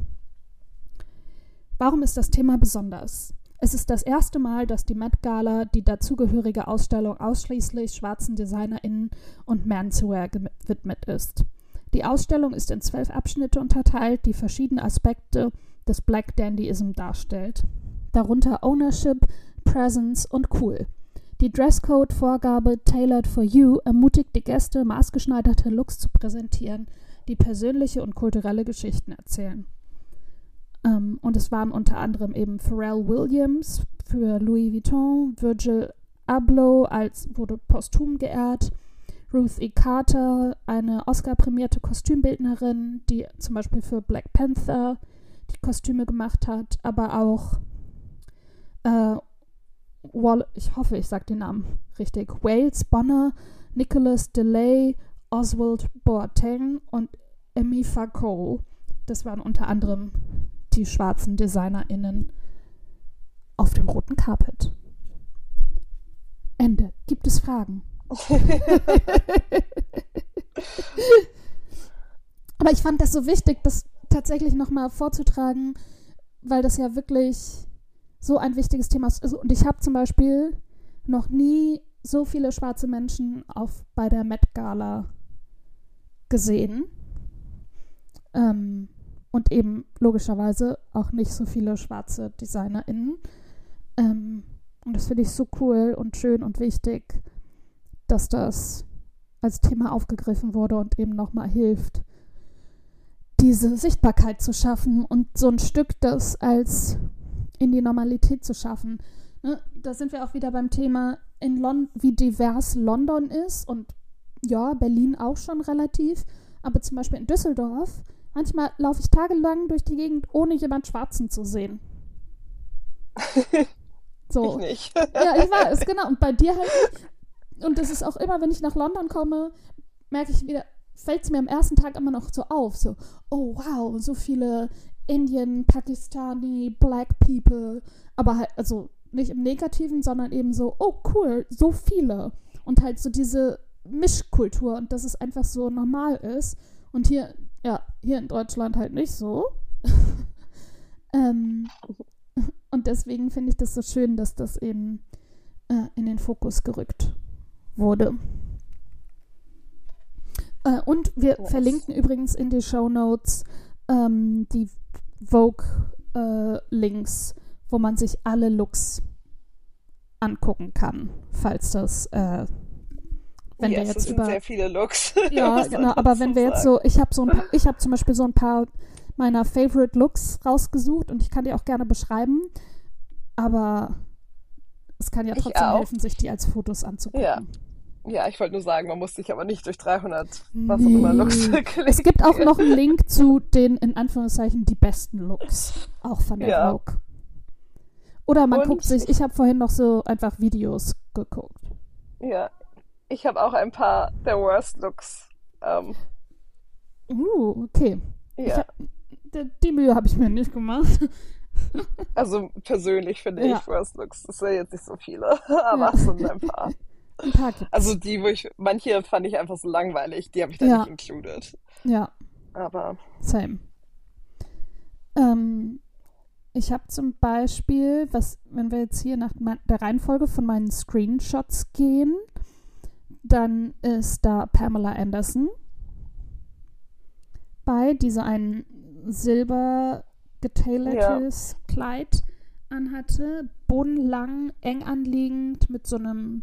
Warum ist das Thema besonders? Es ist das erste Mal, dass die Met Gala die dazugehörige Ausstellung ausschließlich schwarzen DesignerInnen und Menswear gewidmet ist. Die Ausstellung ist in zwölf Abschnitte unterteilt, die verschiedene Aspekte des Black Dandyism darstellt. Darunter Ownership, Presence und Cool. Die Dresscode-Vorgabe Tailored for You ermutigt die Gäste, maßgeschneiderte Looks zu präsentieren, die persönliche und kulturelle Geschichten erzählen. Um, und es waren unter anderem eben Pharrell Williams für Louis Vuitton, Virgil Abloh als wurde posthum geehrt, Ruth E. Carter, eine Oscar-prämierte Kostümbildnerin, die zum Beispiel für Black Panther die Kostüme gemacht hat, aber auch äh, Wall- ich hoffe, ich sage den Namen richtig, Wales Bonner, Nicholas DeLay, Oswald Boateng und Emifa Cole. Das waren unter anderem die schwarzen DesignerInnen auf dem roten Carpet. Ende. Gibt es Fragen? Aber ich fand das so wichtig, das tatsächlich nochmal vorzutragen, weil das ja wirklich so ein wichtiges Thema ist. Und ich habe zum Beispiel noch nie so viele schwarze Menschen auf, bei der Met Gala gesehen. Ähm, und eben logischerweise auch nicht so viele schwarze DesignerInnen. Ähm, und das finde ich so cool und schön und wichtig, dass das als Thema aufgegriffen wurde und eben nochmal hilft, diese Sichtbarkeit zu schaffen und so ein Stück das als in die Normalität zu schaffen. Ne? Da sind wir auch wieder beim Thema, in Lon- wie divers London ist und ja, Berlin auch schon relativ, aber zum Beispiel in Düsseldorf, manchmal laufe ich tagelang durch die Gegend, ohne jemand Schwarzen zu sehen. So. Ich nicht. Ja, ich weiß, genau. Und bei dir halt nicht. Und das ist auch immer, wenn ich nach London komme, merke ich wieder, fällt es mir am ersten Tag immer noch so auf. So, oh wow, so viele Indian, Pakistani, Black People. Aber halt, also nicht im Negativen, sondern eben so, oh cool, so viele. Und halt so diese Mischkultur und dass es einfach so normal ist. Und hier, ja, hier in Deutschland halt nicht so. ähm, und deswegen finde ich das so schön, dass das eben äh, in den Fokus gerückt wurde. Äh, und wir Yes. verlinken übrigens in die Shownotes ähm, die Vogue-Links, äh, wo man sich alle Looks angucken kann, falls das, äh, wenn yes, wir jetzt es sind über... sehr viele Looks. Ja, muss man genau, aber dazu wenn wir jetzt sagen. so, ich habe so ein paar, ich habe zum Beispiel so ein paar meiner Favorite Looks rausgesucht und ich kann die auch gerne beschreiben, aber es kann ja Ich trotzdem auch. helfen, sich die als Fotos anzugucken. Ja. Ja, ich wollte nur sagen, man muss sich aber nicht durch dreihundert was auch immer Looks Nee. klicken. Es gibt auch noch einen Link zu den, in Anführungszeichen, die besten Looks, auch von der Ja. Vogue. Oder man Und guckt sich, ich habe vorhin noch so einfach Videos geguckt. Ja, ich habe auch ein paar der Worst Looks. Ähm, Uh, okay. Ich ja, hab, die, die Mühe habe ich mir nicht gemacht. also persönlich finde Ja. ich Worst Looks, das sind jetzt nicht so viele, aber Ja. es sind ein paar. Ein paar gibt's. Also die, wo ich, manche fand ich einfach so langweilig, die habe ich da Ja. nicht included. Ja, Aber same. Ähm, ich habe zum Beispiel, was, wenn wir jetzt hier nach mein, der Reihenfolge von meinen Screenshots gehen, dann ist da Pamela Anderson bei, die so ein silber getailortes Kleid anhatte, bodenlang, eng anliegend, mit so einem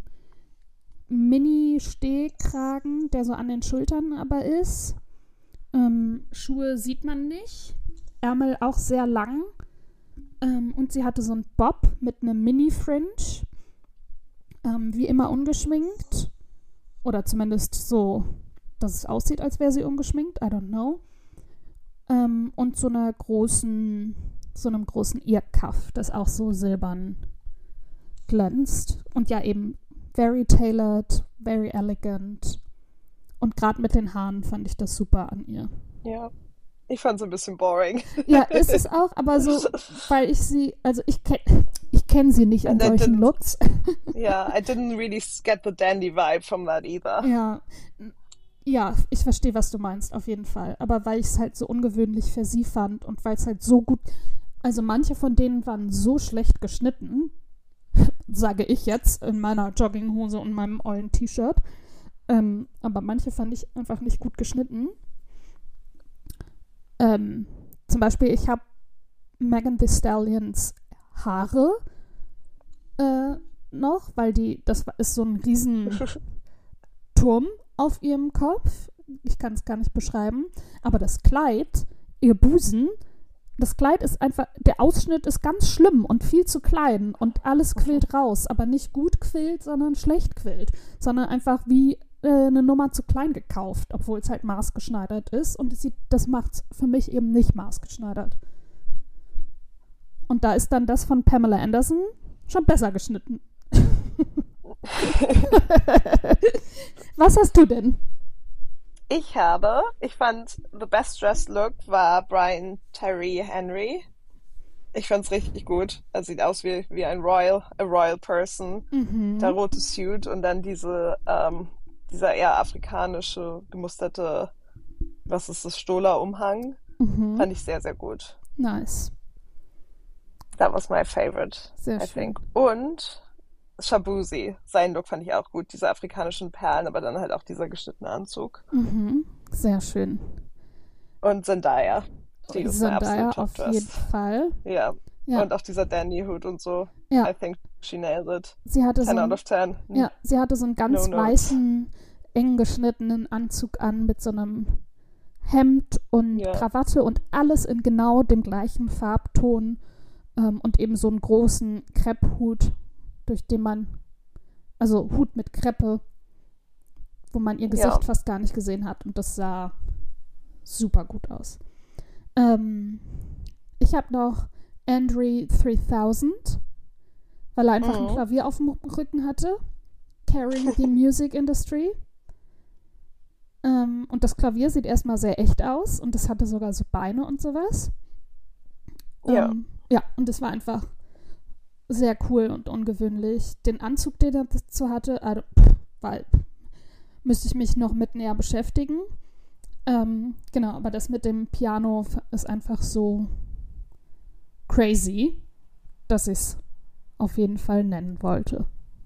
Mini-Stehkragen, der so an den Schultern aber ist. Ähm, Schuhe sieht man nicht. Ärmel auch sehr lang. Ähm, und sie hatte so einen Bob mit einem Mini-Fringe. Ähm, wie immer ungeschminkt. Oder zumindest so, dass es aussieht, als wäre sie ungeschminkt. I don't know. Ähm, und so einer großen so einem großen Earcuff, das auch so silbern glänzt. Und ja, eben very tailored, very elegant. Und gerade mit den Haaren fand ich das super an ihr. Ja. Ich fand es ein bisschen boring. Ja, ist es auch, aber so, weil ich sie, also ich kenne ich kenn sie nicht in And I solchen didn't- Looks. Yeah, I didn't really get the dandy vibe from that either. Ja, ja, ich verstehe, was du meinst, auf jeden Fall. Aber weil ich es halt so ungewöhnlich für sie fand und weil es halt so gut, also manche von denen waren so schlecht geschnitten, sage ich jetzt, in meiner Jogginghose und meinem ollen T-Shirt. Ähm, aber manche fand ich einfach nicht gut geschnitten. Ähm, zum Beispiel, ich habe Megan Thee Stallions Haare äh, noch, weil die, das ist so ein riesen Turm auf ihrem Kopf. Ich kann es gar nicht beschreiben. Aber das Kleid, ihr Busen, das Kleid ist einfach, der Ausschnitt ist ganz schlimm und viel zu klein und alles quillt raus. Aber nicht gut quillt, sondern schlecht quillt. Sondern einfach wie äh, eine Nummer zu klein gekauft, obwohl es halt maßgeschneidert ist. Und es sieht, das macht es für mich eben nicht maßgeschneidert. Und da ist dann das von Pamela Anderson schon besser geschnitten. Was hast du denn? Ich habe, ich fand, the best dressed look war Brian Tyree Henry. Ich fand's richtig gut. Er sieht aus wie, wie ein Royal, a Royal Person. Mhm. Der rote Suit und dann diese, ähm, dieser eher afrikanische, gemusterte, was ist das, Stola-Umhang. Mhm. Fand ich sehr, sehr gut. Nice. That was my favorite, Sehr I schön. think. Und Shabuzi, sein Look fand ich auch gut. Diese afrikanischen Perlen, aber dann halt auch dieser geschnittene Anzug. Mhm. Sehr schön. Und Zendaya. Die ist mein Zendaya absolut auf jeden Top-Dress. Fall. Ja. Ja. Und auch dieser Dandy-Hut und so. Ja. I think she nailed it. Sie hatte so ten out ein, of ten. ja, sie hatte so einen ganz No notes. weißen, eng geschnittenen Anzug an mit so einem Hemd und Ja. Krawatte und alles in genau dem gleichen Farbton ähm, und eben so einen großen Krepphut, durch den man, also Hut mit Kreppe, wo man ihr Gesicht Ja. fast gar nicht gesehen hat und das sah super gut aus. Ähm, ich habe noch Andre dreitausend, weil er einfach ein Mhm. Klavier auf dem Rücken hatte. Carrying the Music Industry. Ähm, und das Klavier sieht erstmal sehr echt aus und es hatte sogar so Beine und sowas. Ja. Ähm, ja, und es war einfach sehr cool und ungewöhnlich. Den Anzug, den er dazu hatte, also, pff, weil, müsste ich mich noch mit näher beschäftigen. Ähm, genau, aber das mit dem Piano f- ist einfach so crazy, dass ich es auf jeden Fall nennen wollte.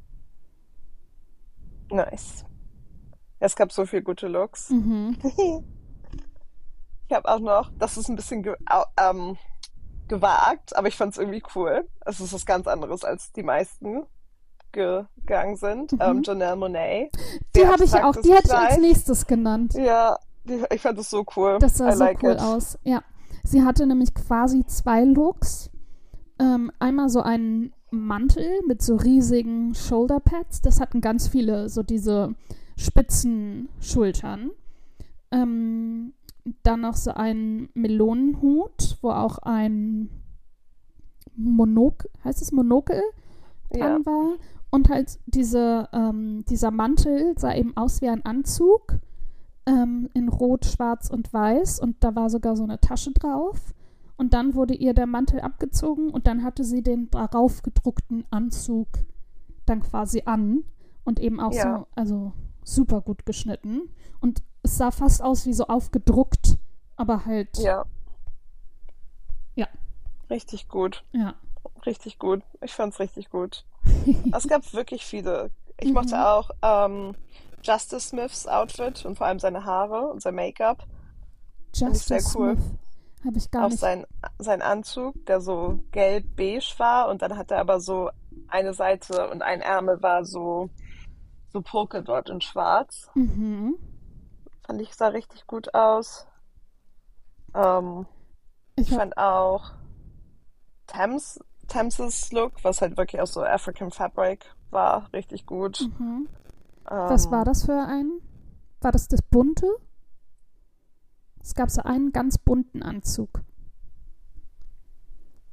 Nice. Es gab so viele gute Looks. Mhm. Ich habe auch noch, das ist ein bisschen ge au- ähm, gewagt, aber ich fand es irgendwie cool. Es ist was ganz anderes, als die meisten ge gegangen sind. Mhm. Ähm, Janelle Monáe. Die Sehr habe ich auch, abstraktes die hätte ich als Kleid. nächstes genannt. Ja, die, ich fand es so cool. Das sah I so like cool it. aus. Ja. Sie hatte nämlich quasi zwei Looks. Ähm, einmal so einen Mantel mit so riesigen Shoulderpads. Das hatten ganz viele, so diese spitzen Schultern. Ähm, dann noch so einen Melonenhut, wo auch ein Monokel, heißt es Monokel, Ja, dran war. Und halt diese, ähm, dieser Mantel sah eben aus wie ein Anzug ähm, in Rot, Schwarz und Weiß. Und da war sogar so eine Tasche drauf. Und dann wurde ihr der Mantel abgezogen und dann hatte sie den darauf gedruckten Anzug dann quasi an. Und eben auch ja, so, also super gut geschnitten. Und es sah fast aus wie so aufgedruckt, aber halt, ja. ja, Richtig gut. ja. Richtig gut. Ich fand's richtig gut. Es gab wirklich viele. Ich mochte Mhm. auch ähm, Justice Smiths Outfit und vor allem seine Haare und sein Make-up. Fand ich sehr Justice cool. Smith habe ich gar Auch nicht. sein, sein Anzug, der so gelb-beige war und dann hat er aber so eine Seite und ein Ärmel war so, so Polkadot in schwarz. Mhm. Fand ich, sah richtig gut aus. Ähm, Ich ich habe, fand auch Thames, Thames's Look, was halt wirklich aus so African Fabric war, richtig gut. mhm. Was war Ähm, das für ein? War das das bunte? Es gab so einen ganz bunten Anzug.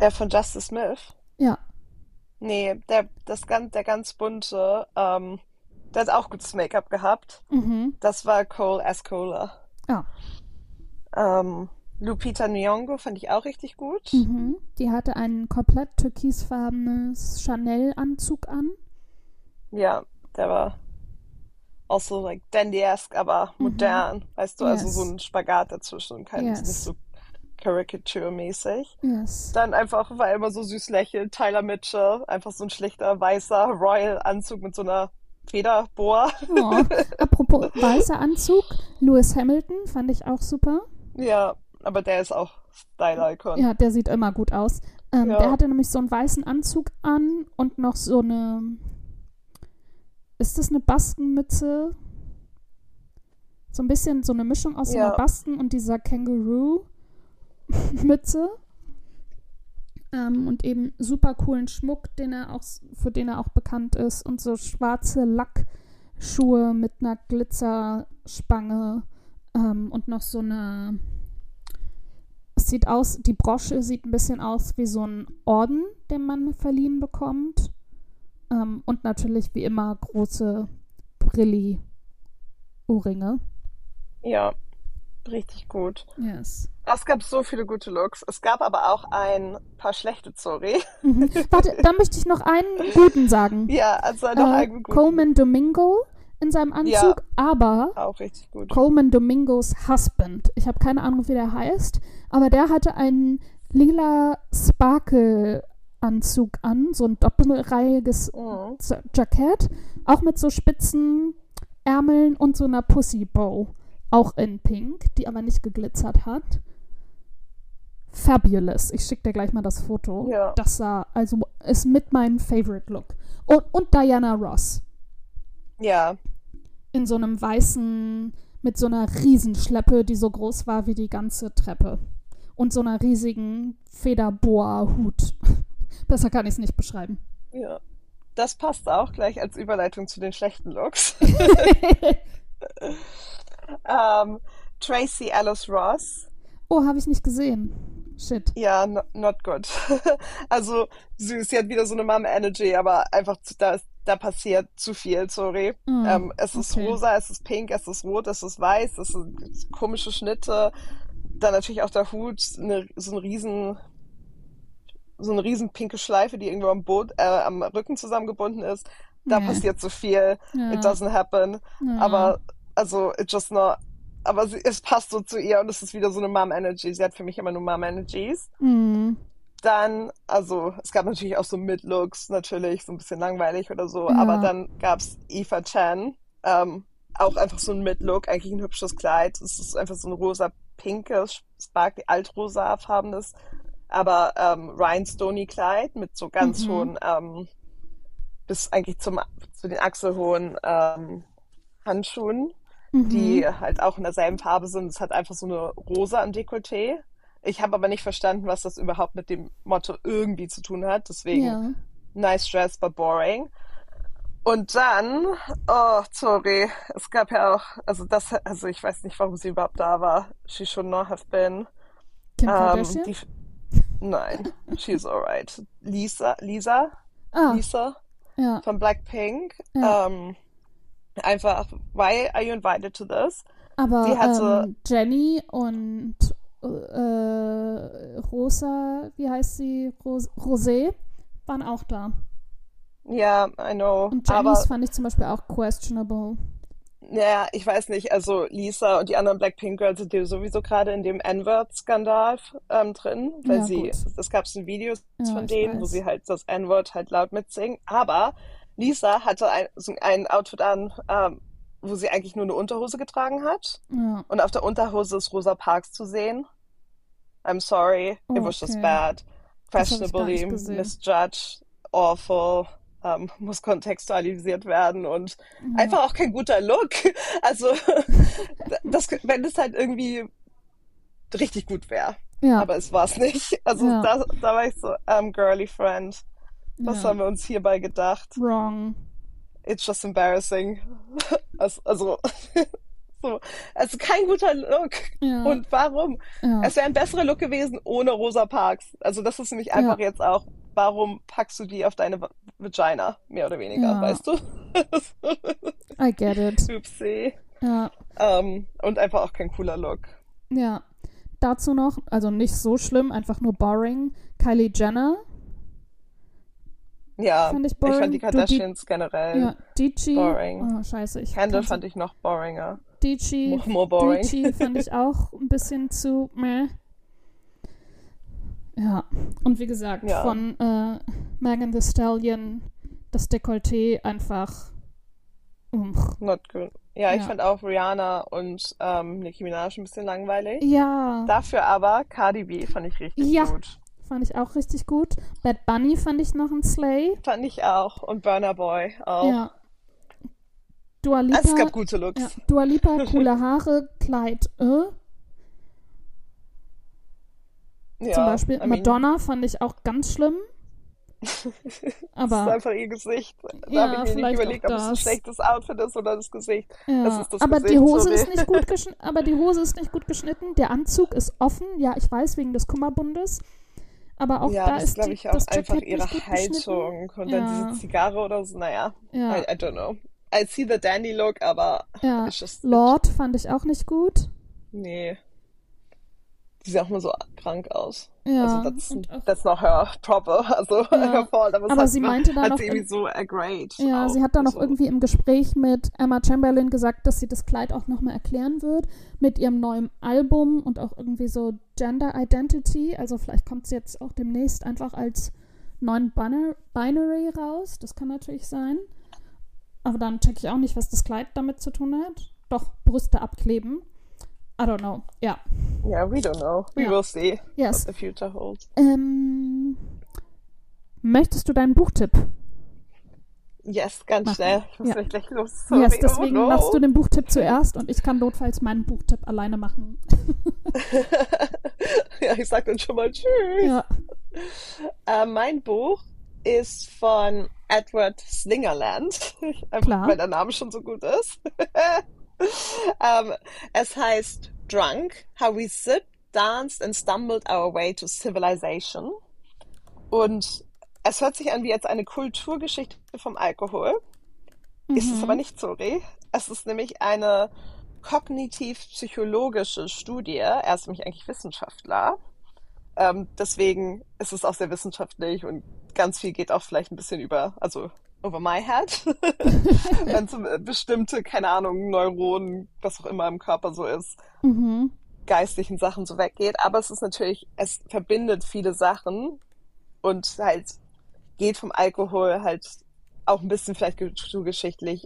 Der von Justice Smith? Ja. Nee, der, das ganz, der ganz bunte, ähm, der hat auch gutes Make-up gehabt. Mhm. Das war Cole Escola. Ja. Ähm, Lupita Nyong'o fand ich auch richtig gut. Mhm. Die hatte ein komplett türkisfarbenes Chanel-Anzug an. Ja, der war also like dandy-esque, aber Mhm. modern. Weißt du, also so Yes. ein Spagat dazwischen, kein, nicht Yes. so Caricature-mäßig. Yes. Dann einfach, weil er immer so süß lächelt, Tyler Mitchell, einfach so ein schlichter weißer Royal-Anzug mit so einer Federboa. Oh. Apropos weißer Anzug, Lewis Hamilton fand ich auch super. Ja, aber der ist auch Style-Icon. Ja, der sieht immer gut aus. Ähm, der Ja, hatte nämlich so einen weißen Anzug an und noch so eine. Ist das eine Baskenmütze? So ein bisschen so eine Mischung aus so einer ja, Basken und dieser Känguru-Mütze. Ähm, und eben super coolen Schmuck, den er auch, für den er auch bekannt ist. Und so schwarze Lackschuhe mit einer Glitzerspange. Ähm, und noch so eine. Es sieht aus, die Brosche sieht ein bisschen aus wie so ein Orden, den man verliehen bekommt. Ähm, und natürlich wie immer große Brilli-Ohrringe. ja, richtig gut. Yes. Es gab so viele gute Looks. Es gab aber auch ein paar schlechte, sorry. Mhm. Warte, da möchte ich noch einen guten sagen. Ja, also noch Äh, einen guten. Coleman Domingo in seinem Ja, Anzug, aber auch richtig gut. Coleman Domingos Husband. Ich habe keine Ahnung, wie der heißt, aber der hatte einen lila Sparkle-Anzug an, so ein doppelreihiges Mhm. Z- Jackett, auch mit so spitzen Ärmeln und so einer Pussy Bow, auch in Pink, die aber nicht geglitzert hat. Fabulous. Ich schicke dir gleich mal das Foto. Ja, Das sah, also ist mit meinem Favorite Look. Und, und Diana Ross ja, in so einem weißen, mit so einer Riesenschleppe, die so groß war wie die ganze Treppe. Und so einer riesigen Federboa-Hut. Besser kann ich es nicht beschreiben. ja. Das passt auch gleich als Überleitung zu den schlechten Looks. ähm, Tracy Ellis Ross. Oh, habe ich nicht gesehen. Shit. Ja, no, not good. Also süß, sie hat wieder so eine Mom-Energy, aber einfach zu, da, ist, da passiert zu viel, sorry. Oh, Ähm, es ist okay. rosa, es ist pink, es ist rot, es ist weiß, es sind komische Schnitte. Dann natürlich auch der Hut, eine, so ein riesen, so eine riesen pinke Schleife, die irgendwo am Boot, äh, am Rücken zusammengebunden ist. Da Nee. passiert zu viel. It Ja. doesn't happen. Ja. Aber, also, it just not. Aber sie, es passt so zu ihr und es ist wieder so eine Mom-Energy. Sie hat für mich immer nur Mom-Energies. Mhm. Dann, also, es gab natürlich auch so Mid-Looks, natürlich, so ein bisschen langweilig oder so. Aber Ja. dann gab's Eva Chan. Ähm, auch einfach so ein Mid-Look, eigentlich ein hübsches Kleid. Es ist einfach so ein rosa-pinkes, sparkly, altrosa-farbenes, aber ähm, Rhinestone-Kleid mit so ganz Mhm. hohen, ähm, bis eigentlich zum, zu den achselhohen ähm, Handschuhen, die Mhm. halt auch in derselben Farbe sind. Es hat einfach so eine Rosa am Dekolleté. Ich habe aber nicht verstanden, was das überhaupt mit dem Motto irgendwie zu tun hat. Deswegen, Ja. nice dress, but boring. Und dann, oh, sorry, es gab ja auch, also das, also ich weiß nicht, warum sie überhaupt da war. She should not have been. Kim Ähm, Kardashian? die, nein, she's alright. Lisa, Lisa, Ah, Lisa ja. von Blackpink. Ja. Ähm, einfach, why are you invited to this? Aber Sie hatte, ähm, Jenny und äh, Rosa, wie heißt sie? Ros Rosé waren auch da. ja, I know, Und Jennys aber fand ich zum Beispiel auch questionable. naja, ich weiß nicht, also Lisa und die anderen Blackpink Girls sind ja sowieso gerade in dem N-Word-Skandal ähm, drin, weil Ja, sie, gut. es gab ein Video Ja, von ich denen, wo weiß. sie halt das N-Word halt laut mitsingen, aber Lisa hatte ein, so ein Outfit an, ähm, wo sie eigentlich nur eine Unterhose getragen hat Ja. und auf der Unterhose ist Rosa Parks zu sehen. I'm sorry, it Oh, was just okay. bad, Das habe ich gar nicht questionably gesehen. misjudged, awful, ähm, muss kontextualisiert werden und Ja. einfach auch kein guter Look. Also, das, wenn es halt irgendwie richtig gut wäre. Ja. Aber es war es nicht. Also, Ja. da, da war ich so, um, girly friend. Was Ja. haben wir uns hierbei gedacht? Wrong. It's just embarrassing. Also, also so, also kein guter Look. Ja, Und warum? ja, Es wäre ein besserer Look gewesen ohne Rosa Parks. Also das ist nämlich einfach ja, jetzt auch, warum packst du die auf deine Va- Vagina, mehr oder weniger, ja. weißt du? I get it. Upsi. Ja, Ähm, und einfach auch kein cooler Look. ja. Dazu noch, also nicht so schlimm, einfach nur boring. Kylie Jenner Ja, fand ich ich fand die boring. Du, die, Kardashians generell ja, Dici, boring. oh scheiße, ich Kendall kann sie. fand ich noch boringer. Dici, More, more boring. Dici fand ich auch ein bisschen zu meh. Ja, und wie gesagt, Ja, von äh, Megan Thee Stallion das Dekolleté einfach. Umph. not good. Ja, ich Ja. fand auch Rihanna und ähm, Nicki Minaj ein bisschen langweilig. Ja, Dafür aber Cardi B fand ich richtig ja, gut. fand ich auch richtig gut. Bad Bunny fand ich noch ein Slay. Fand ich auch. Und Burna Boy auch. Ja, Dua Also es Lipa, gab gute ja, Looks. Dua Lipa, coole Haare, Kleid, äh. Zum Ja, Beispiel I mean, Madonna fand ich auch ganz schlimm, es ist aber einfach ihr Gesicht. Da habe ich ja, mir nicht vielleicht auch überlegt, ob es ein das. schlechtes Outfit ist oder das Gesicht. Es Ja, ist das aber die Gesicht, Hose sorry. ist nicht gut geschnitten, aber die Hose ist nicht gut geschnitten, der Anzug ist offen, ja, ich weiß, wegen des Kummerbundes, aber auch Ja, da das ist, ist glaube die, ich, auch das einfach Jackett ihre nicht gut geschnitten. Haltung. Und dann diese Ja, Zigarre oder so, naja, I, ja, I don't know. I see the dandy look, aber ja. it's just, it, Lord fand ich auch nicht gut. nee, die sieht auch nur so krank aus. Also Ja, that's, und auch, that's not her proper, also her ja. fault, aber es Aber hat, sie meinte da hat noch sie irgendwie in, so agreed ja, sie auch. hat da noch Also, irgendwie im Gespräch mit Emma Chamberlain gesagt, dass sie das Kleid auch nochmal erklären wird mit ihrem neuen Album und auch irgendwie so Gender Identity. Also vielleicht kommt sie jetzt auch demnächst einfach als Non-Binary raus. Das kann natürlich sein. Aber dann checke ich auch nicht, was das Kleid damit zu tun hat. Doch, Brüste abkleben. I don't know. Ja, yeah, we don't know. We ja. will see what Yes. the future holds. Ähm, möchtest du deinen Buchtipp Yes, ganz machen? schnell. Ich muss Ja. gleich gleich los. Yes, Sorry. Oh deswegen machst du no. den Buchtipp zuerst und ich kann notfalls meinen Buchtipp alleine machen. Ja, ich sag dann schon mal Tschüss. Ja, Äh, mein Buch ist von Edward Slingerland. Einfach klar. weil der Name schon so gut ist. ähm, es heißt Drunk, How We Sipped, Danced and Stumbled Our Way to Civilization. Und es hört sich an wie jetzt eine Kulturgeschichte vom Alkohol. Ist es aber Mhm. nicht, sorry. Es ist nämlich eine kognitiv-psychologische Studie. Er ist nämlich eigentlich Wissenschaftler. Ähm, deswegen ist es auch sehr wissenschaftlich und ganz viel geht auch vielleicht ein bisschen über, also over my head. Wenn so bestimmte, keine Ahnung, Neuronen, was auch immer im Körper so ist, Mhm. geistlichen Sachen so weggeht. Aber es ist natürlich, es verbindet viele Sachen und halt geht vom Alkohol halt auch ein bisschen vielleicht kulturgeschichtlich,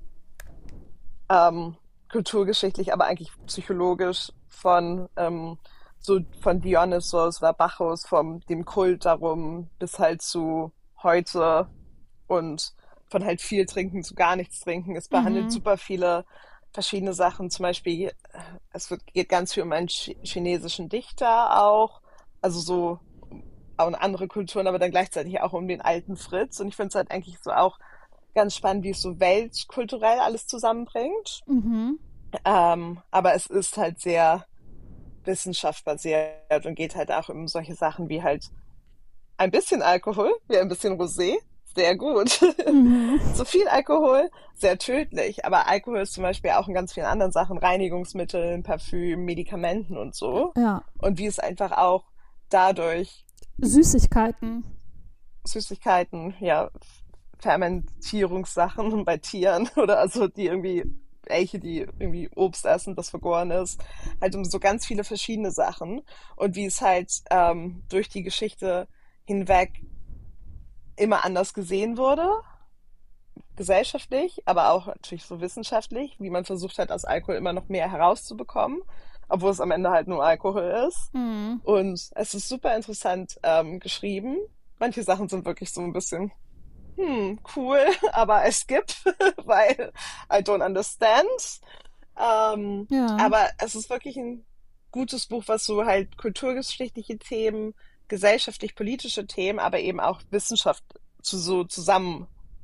ähm, kulturgeschichtlich, aber eigentlich psychologisch von ähm, so von Dionysos oder Bacchus, vom dem Kult darum bis halt zu heute und von halt viel trinken zu gar nichts trinken. Es behandelt Mhm. super viele verschiedene Sachen. Zum Beispiel, äh, es wird, geht ganz viel um einen chi- chinesischen Dichter auch, also so und andere Kulturen, aber dann gleichzeitig auch um den alten Fritz. Und ich finde es halt eigentlich so auch ganz spannend, wie es so weltkulturell alles zusammenbringt. Mhm. Ähm, aber es ist halt sehr wissenschaftsbasiert und geht halt auch um solche Sachen wie halt ein bisschen Alkohol, wie ein bisschen Rosé, sehr gut. Mhm. Zu viel Alkohol, sehr tödlich. Aber Alkohol ist zum Beispiel auch in ganz vielen anderen Sachen, Reinigungsmitteln, Parfüm, Medikamenten und so. Ja. Und wie es einfach auch dadurch Süßigkeiten. Süßigkeiten, ja, Fermentierungssachen bei Tieren oder also die irgendwie, welche, die irgendwie Obst essen, das vergoren ist, halt um so ganz viele verschiedene Sachen und wie es halt ähm, durch die Geschichte hinweg immer anders gesehen wurde, gesellschaftlich, aber auch natürlich so wissenschaftlich, wie man versucht hat, aus Alkohol immer noch mehr herauszubekommen, obwohl es am Ende halt nur Alkohol ist. Mhm. Und es ist super interessant ähm, geschrieben. Manche Sachen sind wirklich so ein bisschen, hm, cool, aber es gibt, weil I don't understand. Ähm, Ja. aber es ist wirklich ein gutes Buch, was so halt kulturgeschichtliche Themen, gesellschaftlich-politische Themen, aber eben auch Wissenschaft zu, so zusammenbringt.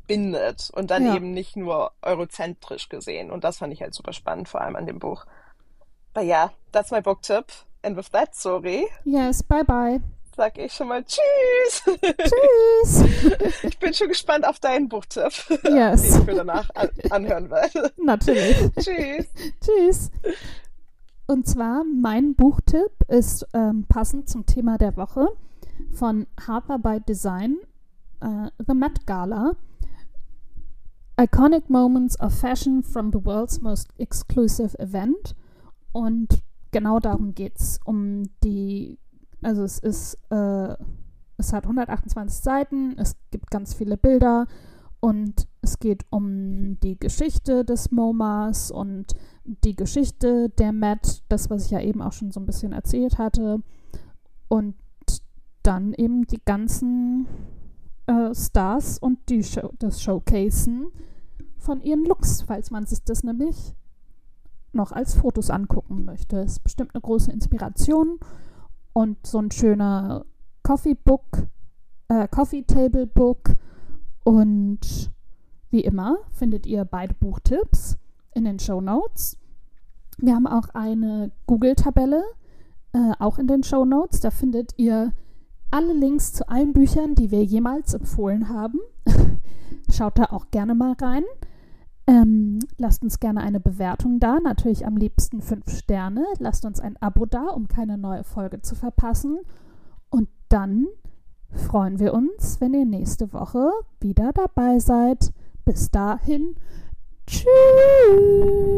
verbindet und dann Ja. eben nicht nur eurozentrisch gesehen. Und das fand ich halt super spannend, vor allem an dem Buch. But yeah, that's my book tip. And with that story Yes, bye bye. sag ich schon mal Tschüss. Tschüss. Ich bin schon gespannt auf deinen Buchtipp, Yes. den ich mir danach an anhören werde. Natürlich. Tschüss. Tschüss. Und zwar, mein Buchtipp ist ähm, passend zum Thema der Woche von Harper by Design, äh, The Met Gala. Iconic Moments of Fashion from the World's Most Exclusive Event. Und genau darum geht's. Um die, also es ist, äh, es hat hundertachtundzwanzig Seiten, es gibt ganz viele Bilder und es geht um die Geschichte des MoMAs und die Geschichte der Met, das, was ich ja eben auch schon so ein bisschen erzählt hatte. Und dann eben die ganzen äh, Stars und die Show, das Showcasen von ihren Looks, falls man sich das nämlich noch als Fotos angucken möchte. Ist bestimmt eine große Inspiration und so ein schöner Coffee Book, äh, Coffee Table Book. Und wie immer findet ihr beide Buchtipps in den Shownotes. Wir haben auch eine Google-Tabelle, äh, auch in den Shownotes. Da findet ihr alle Links zu allen Büchern, die wir jemals empfohlen haben. Schaut da auch gerne mal rein. Ähm, lasst uns gerne eine Bewertung da, natürlich am liebsten fünf Sterne. Lasst uns ein Abo da, um keine neue Folge zu verpassen. Und dann freuen wir uns, wenn ihr nächste Woche wieder dabei seid. Bis dahin, tschüss!